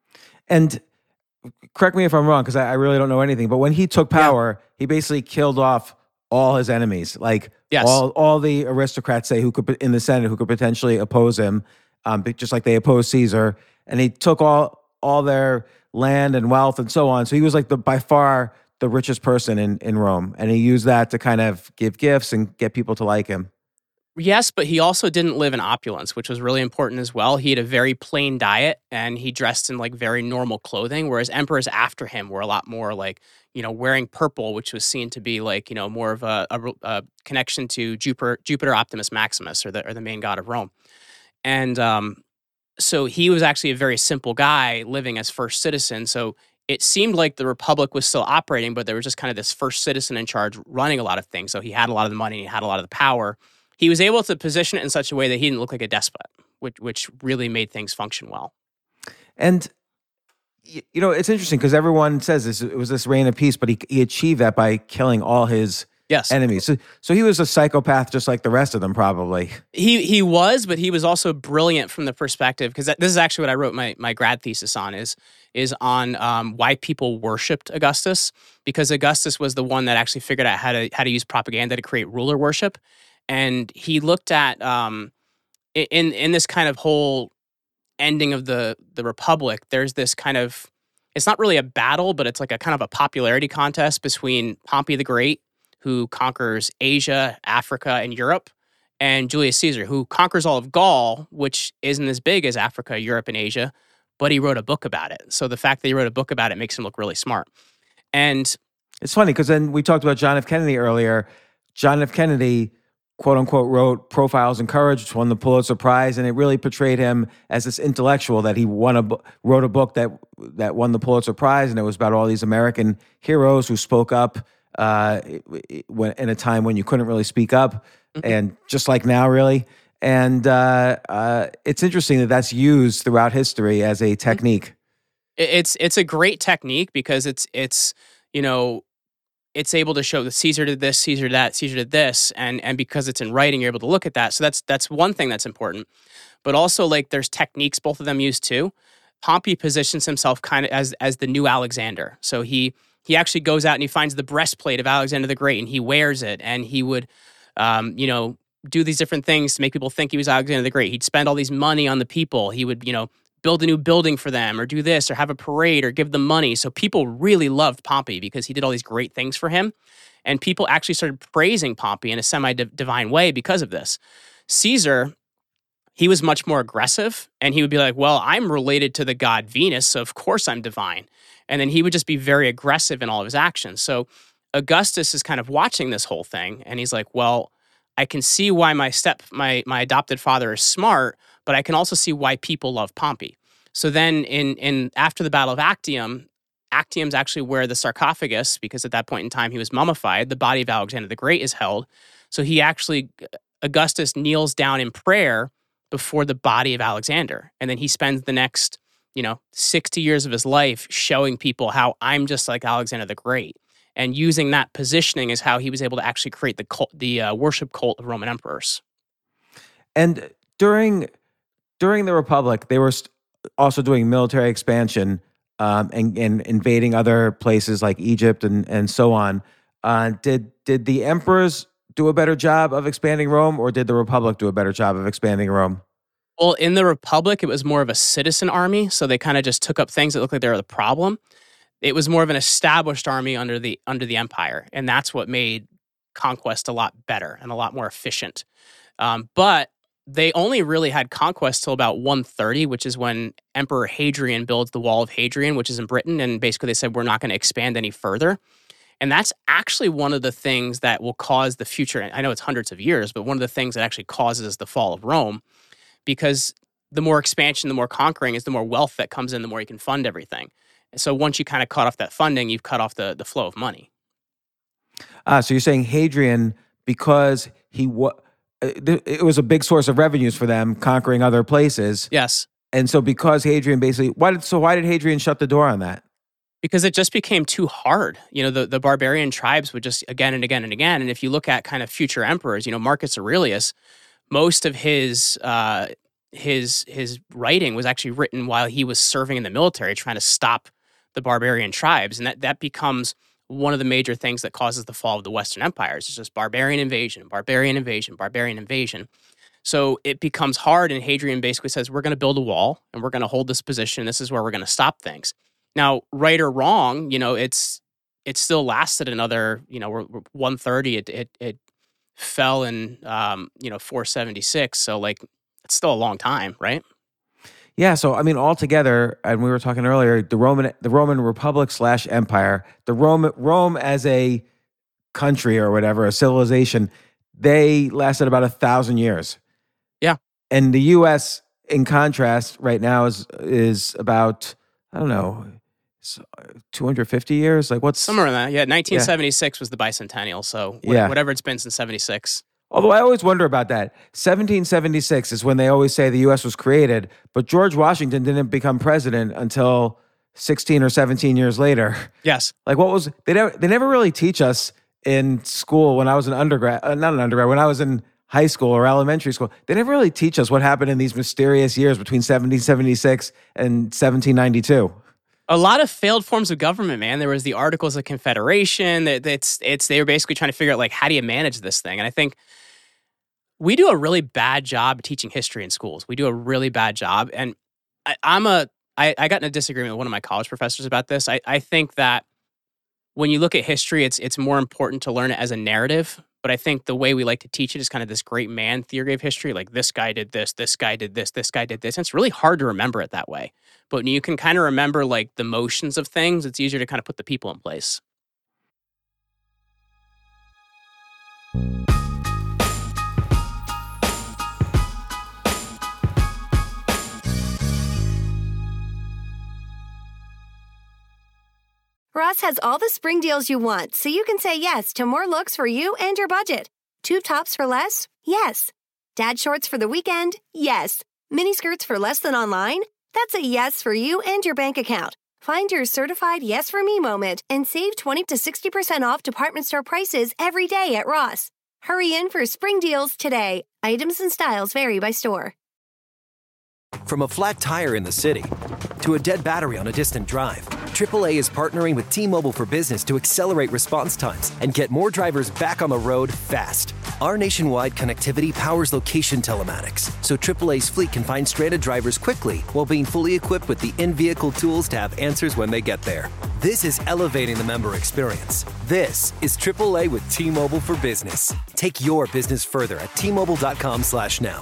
And correct me if I'm wrong, because I, I really don't know anything, but when he took power, yeah. he basically killed off all his enemies, like yes. all all the aristocrats, say, who could in the Senate who could potentially oppose him, um, just like they opposed Caesar, and he took all all their land and wealth and so on. So he was like the by far the richest person in, in Rome. And he used that to kind of give gifts and get people to like him. Yes, but he also didn't live in opulence, which was really important as well. He had a very plain diet and he dressed in like very normal clothing, whereas emperors after him were a lot more like, you know, wearing purple, which was seen to be like, you know, more of a, a, a connection to Jupiter, Jupiter Optimus Maximus, or the, or the main god of Rome. And um, so he was actually a very simple guy living as first citizen. So it seemed like the Republic was still operating, but there was just kind of this first citizen in charge running a lot of things. So he had a lot of the money, he had a lot of the power. He was able to position it in such a way that he didn't look like a despot, which which really made things function well. And, you know, it's interesting because everyone says this, it was this reign of peace, but he, he achieved that by killing all his yes. enemies. So, so he was a psychopath just like the rest of them, probably. He he was, but he was also brilliant from the perspective, because this is actually what I wrote my, my grad thesis on, is is on um, why people worshipped Augustus, because Augustus was the one that actually figured out how to how to use propaganda to create ruler worship. And he looked at, um, in in this kind of whole ending of the, the Republic, there's this kind of, it's not really a battle, but it's like a kind of a popularity contest between Pompey the Great, who conquers Asia, Africa, and Europe, and Julius Caesar, who conquers all of Gaul, which isn't as big as Africa, Europe, and Asia, but he wrote a book about it. So the fact that he wrote a book about it makes him look really smart. And it's funny, because then we talked about John F. Kennedy earlier. John F. Kennedy, quote unquote, wrote Profiles in Courage, which won the Pulitzer Prize, and it really portrayed him as this intellectual that he won a wrote a book that that won the Pulitzer Prize, and it was about all these American heroes who spoke up uh, when, in a time when you couldn't really speak up, mm-hmm. and just like now, really. And uh, uh, it's interesting that that's used throughout history as a technique. It's it's a great technique because it's it's you know. It's able to show that Caesar did this, Caesar did that, Caesar did this, and and because it's in writing, you're able to look at that. So that's that's one thing that's important. But also, like, there's techniques both of them use too. Pompey positions himself kind of as as the new Alexander. So he he actually goes out and he finds the breastplate of Alexander the Great and he wears it, and he would, um, you know, do these different things to make people think he was Alexander the Great. He'd spend all these money on the people. He would, you know, build a new building for them, or do this, or have a parade, or give them money. So people really loved Pompey because he did all these great things for him. And people actually started praising Pompey in a semi-divine way because of this. Caesar, he was much more aggressive, and he would be like, well, I'm related to the god Venus, so of course I'm divine. And then he would just be very aggressive in all of his actions. So Augustus is kind of watching this whole thing, and he's like, well, I can see why my step, my my adopted father is smart, but I can also see why people love Pompey. So then in in after the Battle of Actium, Actium's actually where the sarcophagus, because at that point in time he was mummified, the body of Alexander the Great is held. So he actually, Augustus kneels down in prayer before the body of Alexander. And then he spends the next, you know, sixty years of his life showing people how I'm just like Alexander the Great. And using that positioning is how he was able to actually create the cult, the uh, worship cult of Roman emperors. And during during the Republic, they were also doing military expansion um, and, and invading other places like Egypt and, and so on. Uh, did did the emperors do a better job of expanding Rome, or did the Republic do a better job of expanding Rome? Well, in the Republic, it was more of a citizen army, so they kind of just took up things that looked like they were the problem. It was more of an established army under the under the empire, and that's what made conquest a lot better and a lot more efficient. Um, but they only really had conquest till about one thirty, which is when Emperor Hadrian builds the Wall of Hadrian, which is in Britain, and basically they said, we're not going to expand any further. And that's actually one of the things that will cause the future. And I know it's hundreds of years, but one of the things that actually causes the fall of Rome, because the more expansion, the more conquering is, the more wealth that comes in, the more you can fund everything. And so once you kind of cut off that funding, you've cut off the, the flow of money. Ah, so you're saying Hadrian, because he wa- it was a big source of revenues for them, conquering other places. Yes. And so because Hadrian basically, why did, so why did Hadrian shut the door on that? Because it just became too hard. You know, the, the barbarian tribes would just again and again and again. And if you look at kind of future emperors, you know, Marcus Aurelius, most of his uh, his his writing was actually written while he was serving in the military, trying to stop the barbarian tribes. And that, that becomes one of the major things that causes the fall of the Western empires. It's just barbarian invasion, barbarian invasion, barbarian invasion. So it becomes hard, and Hadrian basically says, we're going to build a wall, and we're going to hold this position. This is where we're going to stop things. Now, right or wrong, you know, it's it still lasted another, you know, we're, we're one thirty. It it it fell in, um, you know, four seventy-six. So, like, it's still a long time, right? Yeah, so I mean, altogether, and we were talking earlier, the Roman, the Roman Republic slash Empire, the Rome, Rome as a country or whatever, a civilization, they lasted about a thousand years. Yeah, and the U S, in contrast, right now is is about, I don't know, two hundred fifty years. Like what's somewhere in that? Yeah, nineteen seventy-six yeah. was the bicentennial. So wh- yeah. whatever it's been since seventy-six. Although I always wonder about that. seventeen seventy-six is when they always say the U S was created, but George Washington didn't become president until sixteen or seventeen years later. Yes. Like what was, they never, they never really teach us in school when I was an undergrad, uh, not an undergrad, when I was in high school or elementary school, they never really teach us what happened in these mysterious years between seventeen seventy-six and seventeen ninety-two. A lot of failed forms of government, man. There was the Articles of Confederation. It's, it's, they were basically trying to figure out, like, how do you manage this thing? And I think we do a really bad job teaching history in schools. We do a really bad job. And I, I'm a, I, I got in a disagreement with one of my college professors about this. I, I think that when you look at history, it's it's more important to learn it as a narrative. But I think the way we like to teach it is kind of this great man theory of history. Like, this guy did this, this guy did this, this guy did this. And it's really hard to remember it that way. But when you can kind of remember, like, the motions of things, it's easier to kind of put the people in place. Ross has all the spring deals you want, so you can say yes to more looks for you and your budget. Tube tops for less? Yes. Dad shorts for the weekend? Yes. Mini skirts for less than online? That's a yes for you and your bank account. Find your certified yes for me moment and save twenty to sixty percent off department store prices every day at Ross. Hurry in for spring deals today. Items and styles vary by store. From a flat tire in the city to a dead battery on a distant drive, triple A is partnering with T-Mobile for Business to accelerate response times and get more drivers back on the road fast. Our nationwide connectivity powers location telematics, so triple A's fleet can find stranded drivers quickly while being fully equipped with the in-vehicle tools to have answers when they get there. This is elevating the member experience. This is triple A with T-Mobile for Business. Take your business further at T-Mobile.com slash now.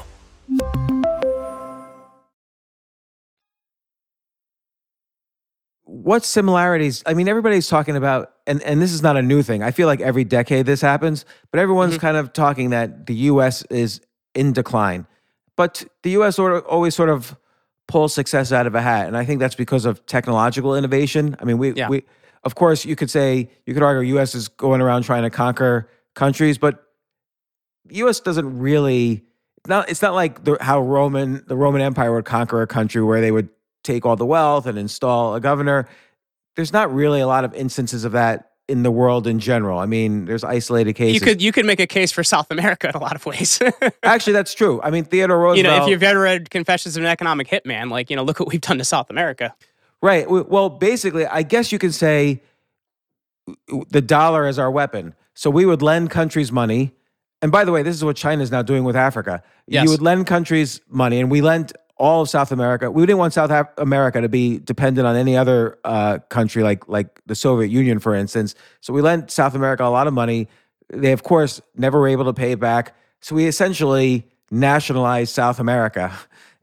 What similarities? I mean, everybody's talking about, and, and this is not a new thing. I feel like every decade this happens, but everyone's mm-hmm. kind of talking that the U S is in decline. But the U S sort of always sort of pulls success out of a hat, and I think that's because of technological innovation. I mean, we yeah. we of course you could say you could argue U S is going around trying to conquer countries, but the U S doesn't really. It's not. It's not like the, how Roman the Roman Empire would conquer a country where they would take all the wealth and install a governor. There's not really a lot of instances of that in the world in general. I mean, there's isolated cases. You could you could make a case for South America in a lot of ways. Actually, that's true. I mean, Theodore Roosevelt. You know, if you've ever read Confessions of an Economic Hitman, like, you know, look what we've done to South America. Right. Well, basically, I guess you can say the dollar is our weapon. So we would lend countries money. And by the way, this is what China is now doing with Africa. Yes. You would lend countries money, and we lent all of South America. We didn't want South America to be dependent on any other uh, country like like the Soviet Union, for instance. So we lent South America a lot of money. They, of course, never were able to pay it back. So we essentially nationalized South America.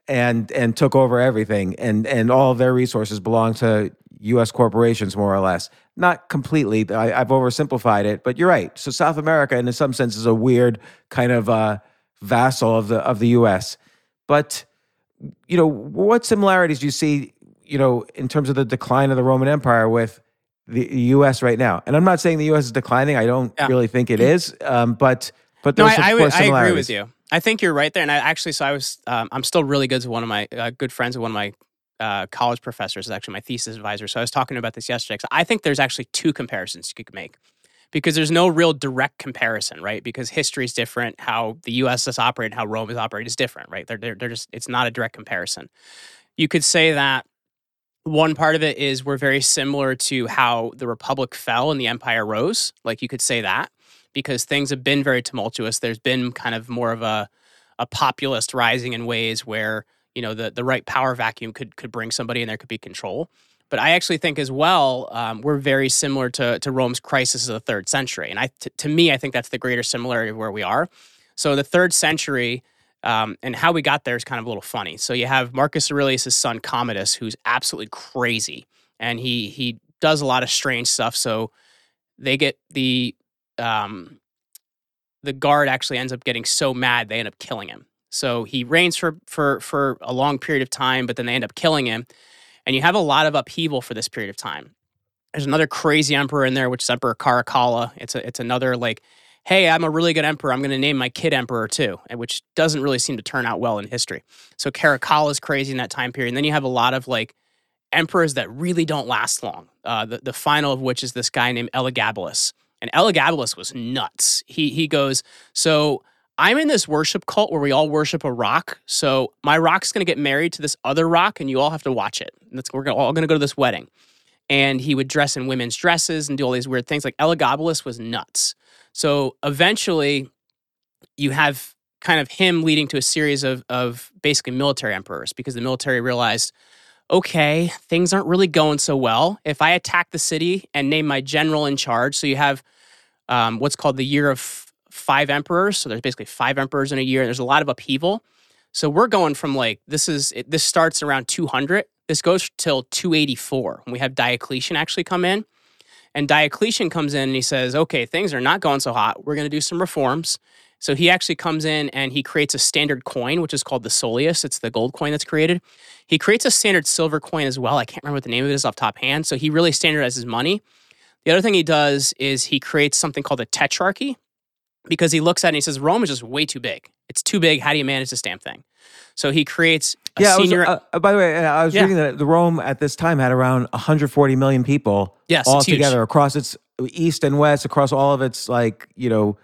and and took over everything, and and all of their resources belong to U S corporations, more or less. Not completely. I, I've oversimplified it, but you're right. So South America, in some sense, is a weird kind of uh, vassal of the of the U S. But you know, what similarities do you see, you know, in terms of the decline of the Roman Empire with the U S right now? And I'm not saying the U S is declining. I don't yeah. really think it is. Um, but but no, there's I, of I, course I similarities. agree with you. I think you're right there. And I actually, so I was, um, I'm still really good with one of my uh, good friends with one of my uh, college professors, is actually my thesis advisor. So I was talking about this yesterday. So I think there's actually two comparisons you could make, because there's no real direct comparison, right? Because history is different. How the U S is operated, how Rome is operated is different, right? They're, they're, they're just, it's not a direct comparison. You could say that one part of it is we're very similar to how the Republic fell and the Empire rose. Like you could say that, because things have been very tumultuous. There's been kind of more of a a populist rising in ways where, you know, the, the right power vacuum could could bring somebody and there could be control. But I actually think as well, um, we're very similar to, to Rome's crisis of the third century. And I, t- to me, I think that's the greater similarity of where we are. So the third century, um, and how we got there is kind of a little funny. So you have Marcus Aurelius' son Commodus, who's absolutely crazy. And he he does a lot of strange stuff. So they get the... Um, the guard actually ends up getting so mad they end up killing him. So he reigns for for for a long period of time, but then they end up killing him. And you have a lot of upheaval for this period of time. There's another crazy emperor in there, which is Emperor Caracalla. It's a, it's another like, hey, I'm a really good emperor. I'm going to name my kid emperor too, and which doesn't really seem to turn out well in history. So Caracalla is crazy in that time period. And then you have a lot of like emperors that really don't last long. Uh, the, the final of which is this guy named Elagabalus. And Elagabalus was nuts. He he goes, so I'm in this worship cult where we all worship a rock. So my rock's going to get married to this other rock, and you all have to watch it. That's, we're all going to go to this wedding. And he would dress in women's dresses and do all these weird things. Like Elagabalus was nuts. So eventually, you have kind of him leading to a series of of basically military emperors, because the military realized, okay, things aren't really going so well. If I attack the city and name my general in charge, so you have um, what's called the year of f- five emperors. So there's basically five emperors in a year, and there's a lot of upheaval. So we're going from like, this is, it, this starts around two hundred. This goes till two eighty-four, when we have Diocletian actually come in. And Diocletian comes in and he says, okay, things are not going so hot. We're going to do some reforms. So he actually comes in and he creates a standard coin, which is called the Soleus. It's the gold coin that's created. He creates a standard silver coin as well. I can't remember what the name of it is off top hand. So he really standardizes money. The other thing he does is he creates something called a tetrarchy, because he looks at it and he says, Rome is just way too big. It's too big. How do you manage this damn thing? So he creates a yeah, senior... Was, uh, by the way, I was yeah. reading that the Rome at this time had around one hundred forty million people yes, all it's together huge. Across its east and west, across all of its, like, you know,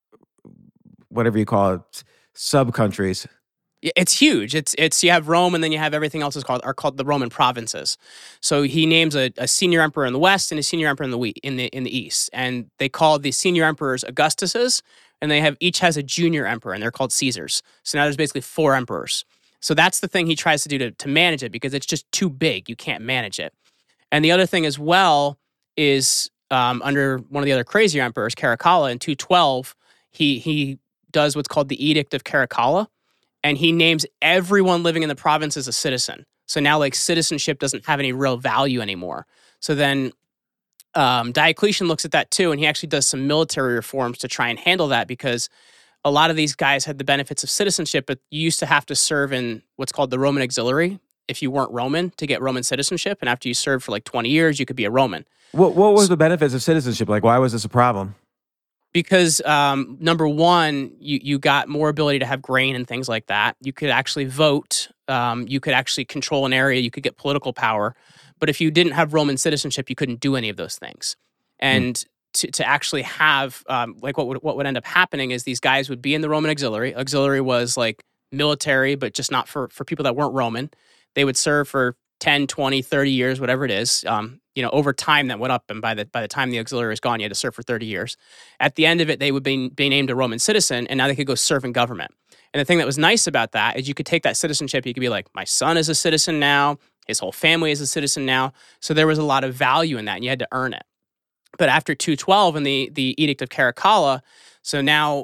whatever you call it, sub-countries. It's huge. It's it's you have Rome, and then you have everything else is called are called the Roman provinces. So he names a, a senior emperor in the west and a senior emperor in the in the in the east, and they call the senior emperors Augustuses, and they have each has a junior emperor, and they're called Caesars. So now there's basically four emperors. So that's the thing he tries to do to to manage it, because it's just too big. You can't manage it. And the other thing as well is um, under one of the other crazier emperors, Caracalla, in two twelve, he he does what's called the Edict of Caracalla. And he names everyone living in the province as a citizen. So now, like, citizenship doesn't have any real value anymore. So then um, Diocletian looks at that too, and he actually does some military reforms to try and handle that, because a lot of these guys had the benefits of citizenship, but you used to have to serve in what's called the Roman auxiliary if you weren't Roman to get Roman citizenship. And after you served for like twenty years, you could be a Roman. What, what was the benefits of citizenship? Like, why was this a problem? Because um, number one, you, you got more ability to have grain and things like that. You could actually vote. Um, you could actually control an area. You could get political power. But if you didn't have Roman citizenship, you couldn't do any of those things. And mm. to, to actually have, um, like what would, what would end up happening is these guys would be in the Roman auxiliary. Auxiliary was like military, but just not for, for people that weren't Roman. They would serve for ten, twenty, thirty years, whatever it is. Um, you know, over time that went up, and by the by the time the auxiliary was gone, you had to serve for thirty years. At the end of it, they would be, be named a Roman citizen, and now they could go serve in government. And the thing that was nice about that is you could take that citizenship, you could be like, my son is a citizen now, his whole family is a citizen now. So there was a lot of value in that, and you had to earn it. But after two twelve and the, the Edict of Caracalla, so now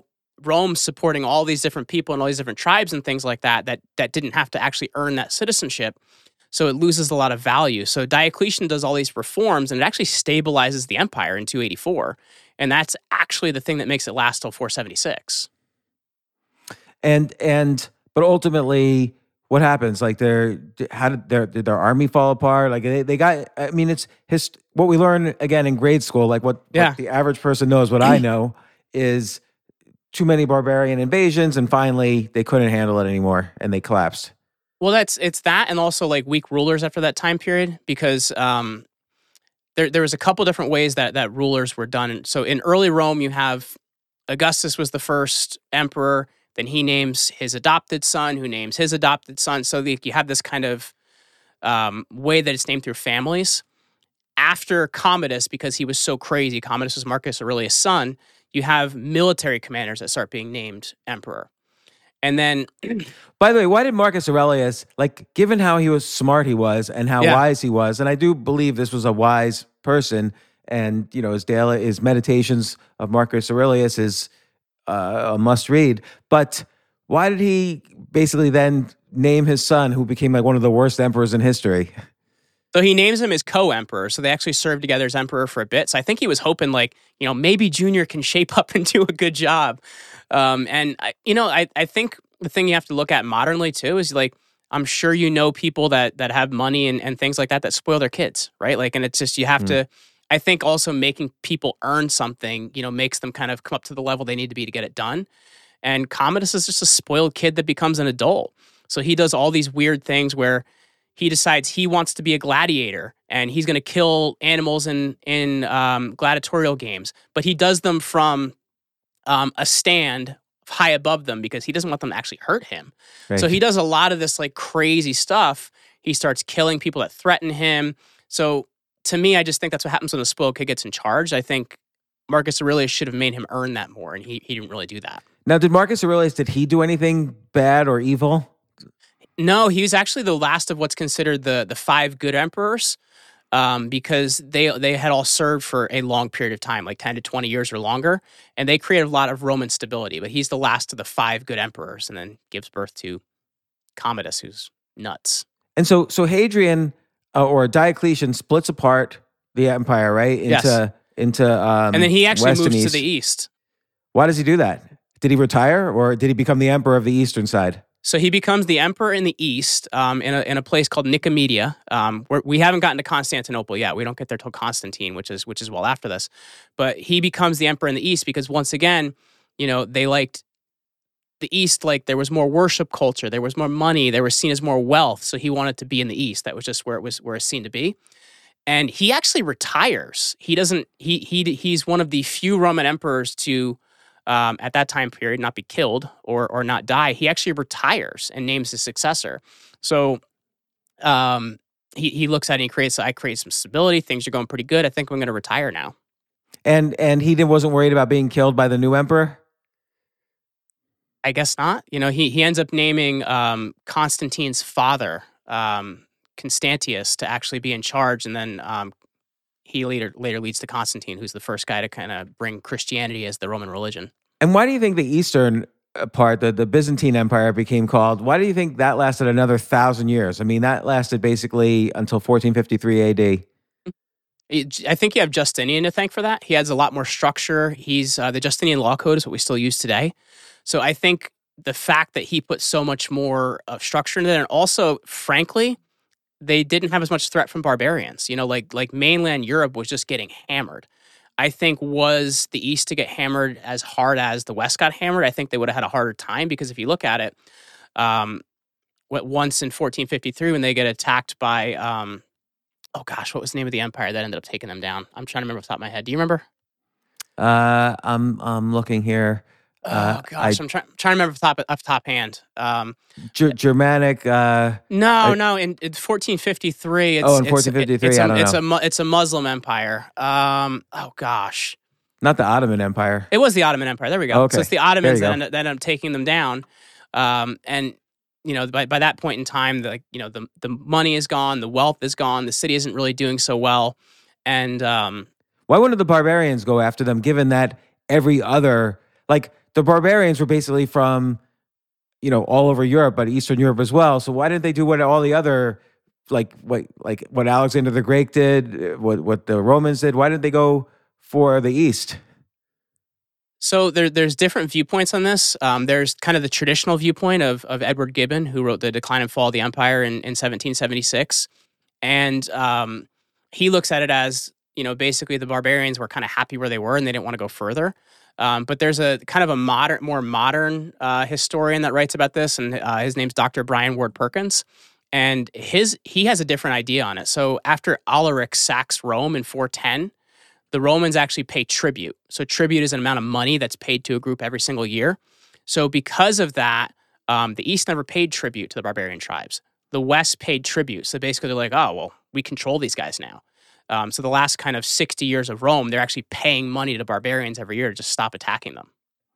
Rome supporting all these different people and all these different tribes and things like that that that didn't have to actually earn that citizenship. So it loses a lot of value. So Diocletian does all these reforms, and it actually stabilizes the empire in two eighty-four. And that's actually the thing that makes it last till four seventy-six. And and but ultimately, what happens? Like, their how did their did their army fall apart? Like they, they got. I mean, it's his what we learn again in grade school. Like what, Yeah. what the average person knows. What I know is too many barbarian invasions, and finally they couldn't handle it anymore, and they collapsed. Well, that's it's that, and also like weak rulers after that time period, because um, there there was a couple different ways that that rulers were done. So in early Rome, you have Augustus was the first emperor. Then he names his adopted son, who names his adopted son. So the, you have this kind of um, way that it's named through families. After Commodus, because he was so crazy, Commodus was Marcus Aurelius' son. You have military commanders that start being named emperor. And then, by the way, why did Marcus Aurelius, like, given how he was smart he was and how Yeah. wise he was, and I do believe this was a wise person, and you know his daily his Meditations of Marcus Aurelius is uh, a must read. But why did he basically then name his son, who became like one of the worst emperors in history? so he names him as co-emperor. So they actually served together as emperor for a bit. So I think he was hoping, like, you know, maybe Junior can shape up and do a good job. Um, and, I, you know, I, I think the thing you have to look at modernly, too, is like, I'm sure you know people that that have money and, and things like that that spoil their kids, right? Like, and it's just, you have Mm. to, I think also making people earn something, you know, makes them kind of come up to the level they need to be to get it done. And Commodus is just a spoiled kid that becomes an adult. So he does all these weird things where he decides he wants to be a gladiator and he's going to kill animals in in um, gladiatorial games, but he does them from um, a stand high above them because he doesn't want them to actually hurt him. Right. So he does a lot of this like crazy stuff. He starts killing people that threaten him. So to me, I just think that's what happens when a spoiled kid gets in charge. I think Marcus Aurelius should have made him earn that more, and he he didn't really do that. Now, did Marcus Aurelius, did he do anything bad or evil? No, he was actually the last of what's considered the the five good emperors, um, because they they had all served for a long period of time, like ten to twenty years or longer, and they created a lot of Roman stability. But he's the last of the five good emperors, and then gives birth to Commodus, who's nuts. And so, so Hadrian uh, or Diocletian splits apart the empire, right? Into Yes. into um, And then he actually west and moves to east. the east. Why does he do that? Did he retire, or did he become the emperor of the eastern side? So he becomes the emperor in the east, um, in a in a place called Nicomedia. Um, where we haven't gotten to Constantinople yet. We don't get there till Constantine, which is which is well after this. But he becomes the emperor in the east because once again, you know, they liked the east. Like there was more worship culture, there was more money, they were seen as more wealth. So he wanted to be in the east. That was just where it was where it's seen to be. And he actually retires. He doesn't. He he he's one of the few Roman emperors to. Um, at that time period, not be killed or or not die. He actually retires and names his successor. So um, he he looks at it and he creates, I create some stability. Things are going pretty good. I think I'm going to retire now. And and he didn't wasn't worried about being killed by the new emperor. I guess not. You know, he he ends up naming um, Constantine's father, um, Constantius, to actually be in charge, and then um, he later later leads to Constantine, who's the first guy to kind of bring Christianity as the Roman religion. And why do you think the eastern uh, part, the, the Byzantine Empire, became called? Why do you think that lasted another thousand years? I mean, that lasted basically until fourteen fifty-three A D. It- I think you have Justinian to thank for that. He adds a lot more structure. He's uh, the Justinian law code is what we still use today. So I think the fact that he put so much more of structure into it, and also, frankly, they didn't have as much threat from barbarians. You know, like like mainland Europe was just getting hammered. I think was the East to get hammered as hard as the West got hammered, I think they would have had a harder time because if you look at it, um, what once in fourteen fifty-three when they get attacked by, um, oh gosh, what was the name of the empire that ended up taking them down? I'm trying to remember off the top of my head. Do you remember? Uh, I'm I'm looking here. Uh, oh gosh, I- I'm trying trying to remember off the top off the top hand. Um, Ger- Germanic. Uh, no, I- no, in, in fourteen fifty-three. It's, Oh, in it's- fourteen fifty-three, it's, I a, don't it's know. a mu- it's a Muslim empire. Um, oh gosh. not the Ottoman Empire. It was the Ottoman Empire. There we go. Okay. So it's the There Ottomans you that go. end, up, that end up taking them down. Um, and, you know, by, by that point in time, the, you know, the, the money is gone, the wealth is gone, the city isn't really doing so well. And, um, Why wouldn't the barbarians go after them, given that every other, like, the barbarians were basically from, you know, all over Europe, but Eastern Europe as well. So why didn't they do what all the other, like what like what Alexander the Great did, what what the Romans did? Why didn't they go for the East? So there, there's different viewpoints on this. Um, there's kind of the traditional viewpoint of of Edward Gibbon, who wrote The Decline and Fall of the Empire in, in seventeen seventy-six. And um, he looks at it as, you know, basically the barbarians were kind of happy where they were and they didn't want to go further. Um, but there's a kind of a modern, more modern uh, historian that writes about this, and uh, his name's Doctor Brian Ward Perkins. And his he has a different idea on it. So after Alaric sacks Rome in four ten, the Romans actually pay tribute. So tribute is an amount of money that's paid to a group every single year. So because of that, um, the East never paid tribute to the barbarian tribes. The West paid tribute. So basically they're like, oh, well, we control these guys now. Um, so the last kind of sixty years of Rome, they're actually paying money to barbarians every year to just stop attacking them.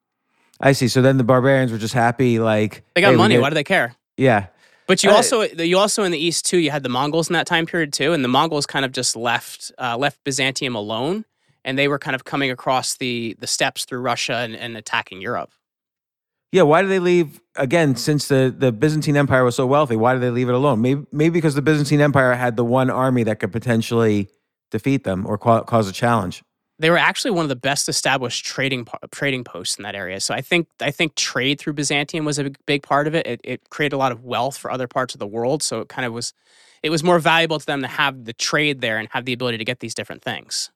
I see. So then the barbarians were just happy, like they got hey, money. Get, why do they care? Yeah. But you Uh, also, you also in the East too, you had the Mongols in that time period too, and the Mongols kind of just left uh, left Byzantium alone, and they were kind of coming across the the steppes through Russia and, and attacking Europe. Yeah, why did they leave, again, since the, the Byzantine Empire was so wealthy, why did they leave it alone? Maybe, maybe because the Byzantine Empire had the one army that could potentially defeat them or ca- cause a challenge. They were actually one of the best established trading po- trading posts in that area. So I think I think trade through Byzantium was a big, big part of it. it. It created a lot of wealth for other parts of the world. So it kind of was, it was more valuable to them to have the trade there and have the ability to get these different things.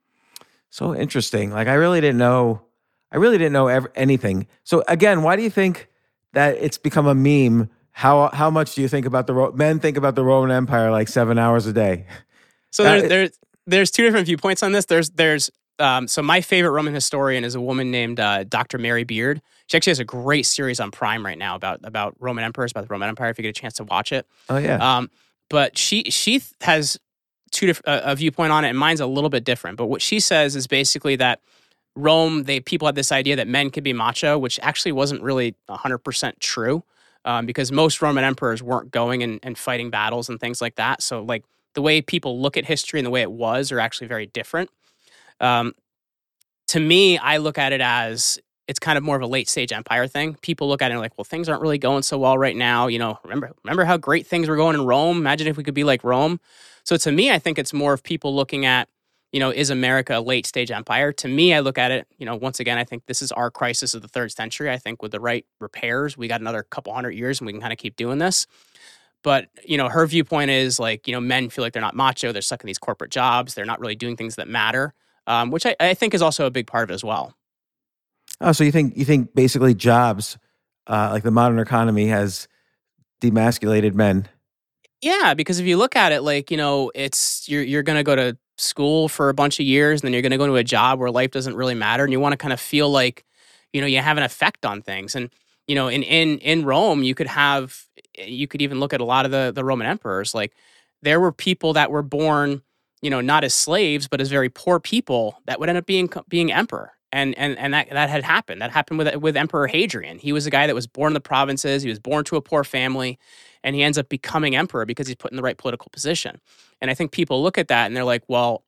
So interesting. Like I really didn't know, I really didn't know ever, anything. So again, why do you think that it's become a meme? How how much do you think about the Ro- men think about the Roman Empire like seven hours a day? So That- there's there's there's two different viewpoints on this. There's there's um, so my favorite Roman historian is a woman named uh, Doctor Mary Beard. She actually has a great series on Prime right now about about Roman emperors, about the Roman Empire. If you get a chance to watch it, Oh yeah. um, but she she has two different uh, a viewpoint on it, and mine's a little bit different. But what she says is basically that Rome, they people had this idea that men could be macho, which actually wasn't really one hundred percent true, um, because most Roman emperors weren't going and, and fighting battles and things like that. So like the way people look at history and the way it was are actually very different. Um, to me, I look at it as it's kind of more of a late stage empire thing. People look at it and like, well, things aren't really going so well right now. You know, remember remember how great things were going in Rome? Imagine if we could be like Rome. So to me, I think it's more of people looking at, you know, is America a late stage empire? To me, I look at it, you know, once again, I think this is our crisis of the third century. I think with the right repairs, we got another couple hundred years and we can kind of keep doing this. But, you know, her viewpoint is like, you know, men feel like they're not macho. They're stuck in these corporate jobs. They're not really doing things that matter, um, which I, I think is also a big part of it as well. Oh, so you think you think basically jobs, uh, like the modern economy, has demasculated men? Yeah, because if you look at it, like, you know, it's you're you're going to go to school for a bunch of years and then you're going to go into a job where life doesn't really matter, and you want to kind of feel like, you know, you have an effect on things. And, you know, in in in Rome, you could have you could even look at a lot of the the Roman emperors. Like there were people that were born, you know, not as slaves but as very poor people that would end up being being emperor. And and and that that had happened. That happened with with Emperor Hadrian. He was a guy that was born in the provinces. He was born to a poor family, and he ends up becoming emperor because he's put in the right political position. And I think people look at that and they're like, well,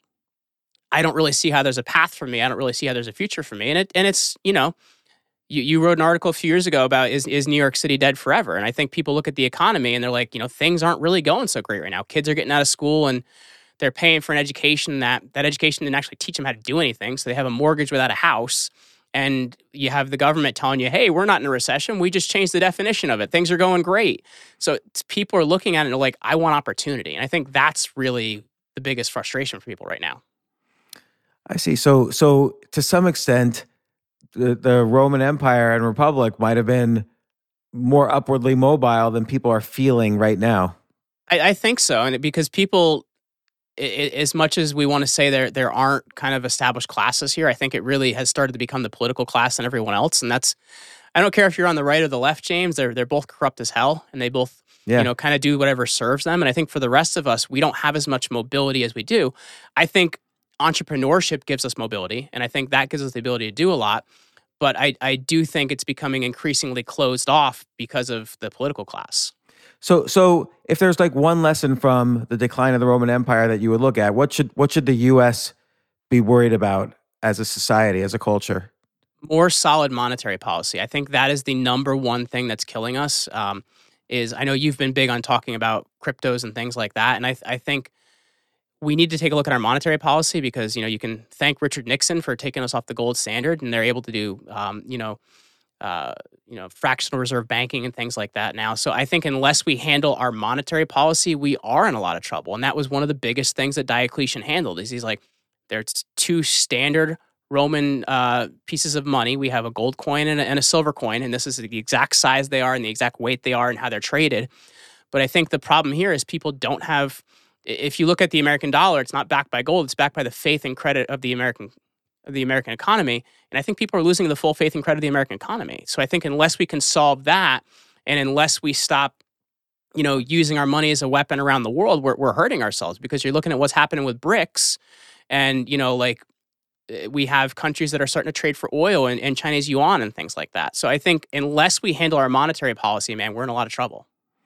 I don't really see how there's a path for me. I don't really see how there's a future for me. And it and it's, you know, you, you wrote an article a few years ago about is is New York City dead forever? And I think people look at the economy and they're like, you know, things aren't really going so great right now. Kids are getting out of school and they're paying for an education that that education didn't actually teach them how to do anything. So they have a mortgage without a house. And you have the government telling you, hey, we're not in a recession. We just changed the definition of it. Things are going great. So people are looking at it and they're like, I want opportunity. And I think that's really the biggest frustration for people right now. I see. So so to some extent, the, the Roman Empire and Republic might have been more upwardly mobile than people are feeling right now. I, I think so. And it, because people, I, I- as much as we want to say there there aren't kind of established classes here, I think it really has started to become the political class and everyone else. And that's, I don't care if you're on the right or the left, James, they're they're both corrupt as hell. And they both, Yeah. you know, kind of do whatever serves them. And I think for the rest of us, we don't have as much mobility as we do. I think entrepreneurship gives us mobility, and I think that gives us the ability to do a lot. But I, I do think it's becoming increasingly closed off because of the political class. So so if there's like one lesson from the decline of the Roman Empire that you would look at, what should what should the U S be worried about as a society, as a culture? More solid monetary policy. I think that is the number one thing that's killing us. Um, is I know you've been big on talking about cryptos and things like that, and I I think we need to take a look at our monetary policy because you know you can thank Richard Nixon for taking us off the gold standard, and they're able to do um, you know. Uh, you know, fractional reserve banking and things like that now. So I think unless we handle our monetary policy, we are in a lot of trouble. And that was one of the biggest things that Diocletian handled. Is he's like, there's two standard Roman uh, pieces of money. We have a gold coin and a, and a silver coin, and this is the exact size they are and the exact weight they are and how they're traded. But I think the problem here is people don't have. If you look at the American dollar, it's not backed by gold; it's backed by the faith and credit of the American of the American economy. And I think people are losing the full faith and credit of the American economy. So I think unless we can solve that, and unless we stop, you know, using our money as a weapon around the world, we're, we're hurting ourselves because you're looking at what's happening with BRICS. And, you know, like we have countries that are starting to trade for oil and, and Chinese yuan and things like that. So I think unless we handle our monetary policy, man, we're in a lot of trouble.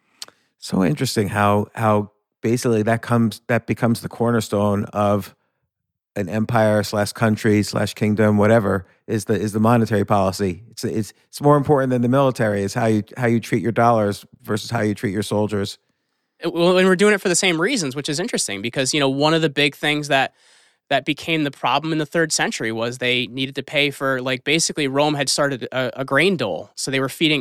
So interesting how, how basically that comes, that becomes the cornerstone of an empire slash country slash kingdom, whatever is the is the monetary policy. It's it's it's more important than the military. Is how you how you treat your dollars versus how you treat your soldiers. Well, and we're doing it for the same reasons, which is interesting because you know one of the big things that that became the problem in the third century was they needed to pay for like basically Rome had started a, a grain dole, so they were feeding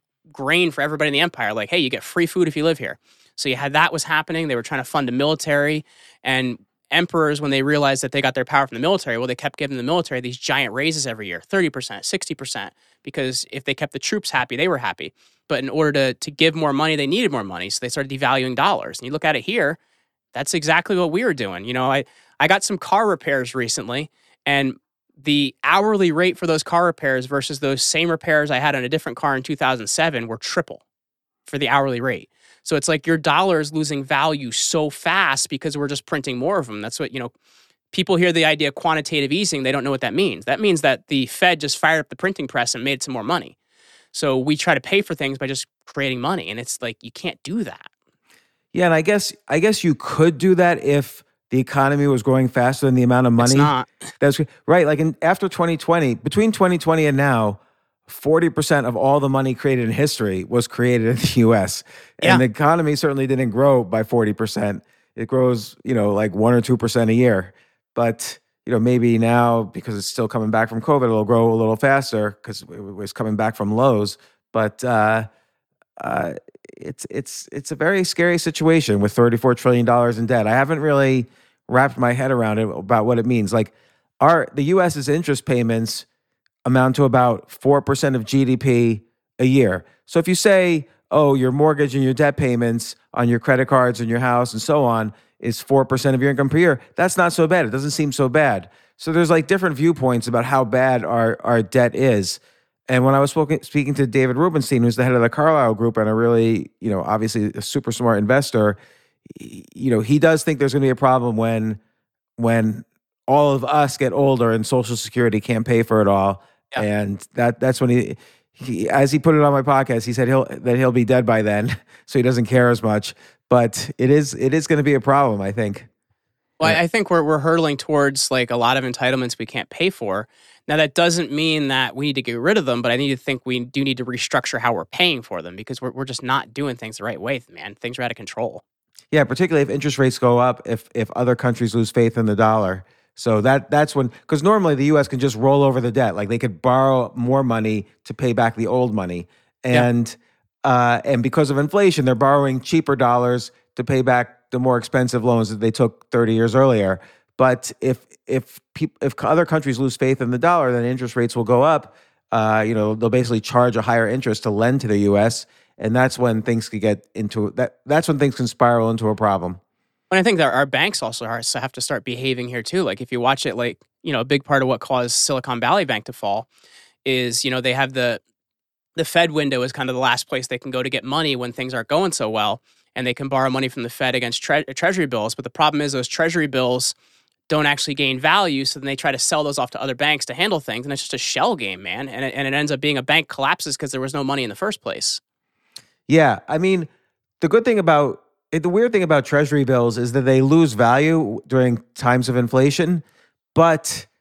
grain for everybody in the empire. Like, hey, you get free food if you live here. So you had that was happening. They were trying to fund the military and. Emperors, when they realized that they got their power from the military, well, they kept giving the military these giant raises every year, thirty percent, sixty percent, because if they kept the troops happy, they were happy. But in order to, to give more money, they needed more money, so they started devaluing dollars. And you look at it here, that's exactly what we were doing. You know, I, I got some car repairs recently, and the hourly rate for those car repairs versus those same repairs I had on a different car in two thousand seven were triple for the hourly rate. So it's like your dollar is losing value so fast because we're just printing more of them. That's what, you know, people hear the idea of quantitative easing. They don't know what that means. That means that the Fed just fired up the printing press and made some more money. So we try to pay for things by just creating money. And it's like, you can't do that. Yeah. And I guess, I guess you could do that if the economy was growing faster than the amount of money. It's not. That's right. Like in, after twenty twenty, between twenty twenty and now, forty percent of all the money created in history was created in the U S. And Yeah. the economy certainly didn't grow by forty percent. It grows, you know, like one or two percent a year. But, you know, maybe now because it's still coming back from COVID, it'll grow a little faster because it was coming back from lows. But uh, uh, it's it's it's a very scary situation with thirty-four trillion dollars in debt. I haven't really wrapped my head around it about what it means. Like our the U S's interest payments amount to about four percent of G D P a year. So if you say, oh, your mortgage and your debt payments on your credit cards and your house and so on is four percent of your income per year, that's not so bad. It doesn't seem so bad. So there's like different viewpoints about how bad our, our debt is. And when I was spoken, speaking to David Rubenstein, who's the head of the Carlyle Group and a really, you know, obviously a super smart investor, he- you know, he does think there's going to be a problem when when all of us get older and Social Security can't pay for it all. Yeah. And that that's when he, he, as he put it on my podcast, he said he'll that he'll be dead by then, so he doesn't care as much. But it is it is going to be a problem, I think. Well, I I think we're we're hurtling towards like a lot of entitlements we can't pay for. Now, that doesn't mean that we need to get rid of them, but I need to think we do need to restructure how we're paying for them because we're we're just not doing things the right way, man. Things are out of control. Yeah, particularly if interest rates go up, if if other countries lose faith in the dollar. So that that's when, because normally the U S can just roll over the debt, like they could borrow more money to pay back the old money, and yeah. uh, and because of inflation, they're borrowing cheaper dollars to pay back the more expensive loans that they took thirty years earlier. But if if peop, if other countries lose faith in the dollar, then interest rates will go up. Uh, you know, they'll basically charge a higher interest to lend to the U S, and that's when things could get into that. That's when things can spiral into a problem. And I think that our banks also are, so have to start behaving here too. Like if you watch it, like, you know, a big part of what caused Silicon Valley Bank to fall is, you know, they have the the Fed window is kind of the last place they can go to get money when things aren't going so well. And they can borrow money from the Fed against tre- treasury bills. But the problem is those treasury bills don't actually gain value. So then they try to sell those off to other banks to handle things. And it's just a shell game, man. And it, and it ends up being a bank collapses because there was no money in the first place. Yeah. I mean, the good thing about It, the weird thing about treasury bills is that they lose value during times of inflation, but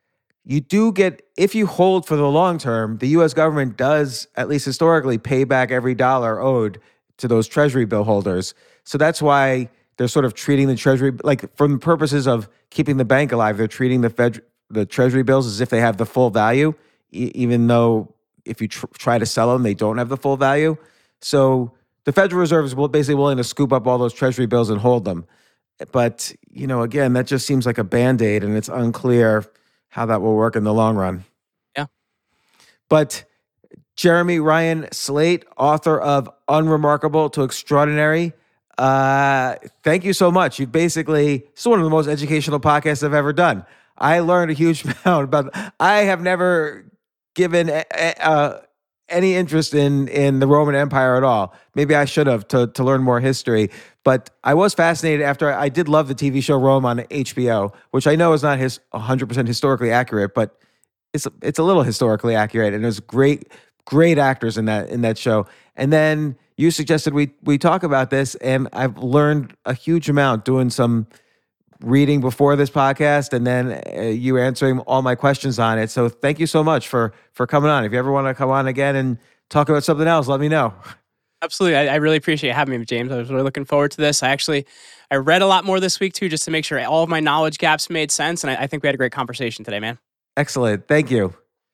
you do get, if you hold for the long term, the U S government does, at least historically, pay back every dollar owed to those treasury bill holders. So that's why they're sort of treating the treasury, like from the purposes of keeping the bank alive, they're treating the Fed, the treasury bills as if they have the full value, e- even though if you tr- try to sell them, they don't have the full value. So the Federal Reserve is basically willing to scoop up all those treasury bills and hold them. But, you know, again, that just seems like a Band-Aid, and it's unclear how that will work in the long run. Yeah. But Jeremy Ryan Slate, author of Unremarkable to Extraordinary, uh, thank you so much. You basically, it's one of the most educational podcasts I've ever done. I learned a huge amount about, I have never given uh, any interest in in the Roman Empire at all. Maybe I should have to to learn more history. But I was fascinated after I did love the T V show Rome on H B O, which I know is not his one hundred percent historically accurate, but it's it's a little historically accurate, and there's great great actors in that in that show. And then you suggested we we talk about this, and I've learned a huge amount doing some reading before this podcast, and then uh, you answering all my questions on it. So thank you so much for for coming on. If you ever want to come on again and talk about something else, let me know. Absolutely. I, I really appreciate having me, James. I was really looking forward to this. I actually, I read a lot more this week too, just to make sure all of my knowledge gaps made sense. And I, I think we had a great conversation today, man. Excellent. Thank you.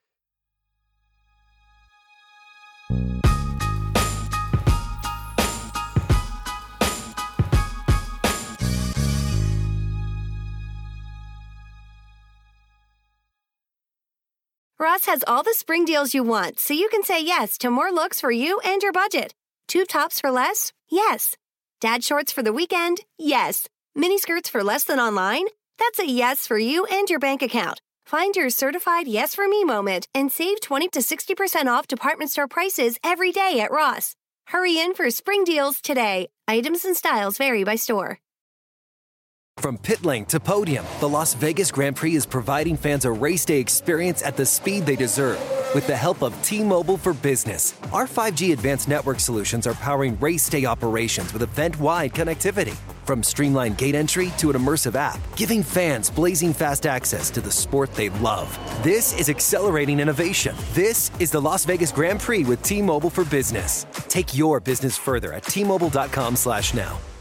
Ross has all the spring deals you want, so you can say yes to more looks for you and your budget. Tube tops for less? Yes. Dad shorts for the weekend? Yes. Mini skirts for less than online? That's a yes for you and your bank account. Find your certified yes for me moment and save twenty to sixty percent off department store prices every day at Ross. Hurry in for spring deals today. Items and styles vary by store. From pit lane to podium, the Las Vegas Grand Prix is providing fans a race day experience at the speed they deserve. With the help of T-Mobile for Business, our five G advanced network solutions are powering race day operations with event-wide connectivity. From streamlined gate entry to an immersive app, giving fans blazing fast access to the sport they love. This is accelerating innovation. This is the Las Vegas Grand Prix with T-Mobile for Business. Take your business further at T Mobile dot com slash now.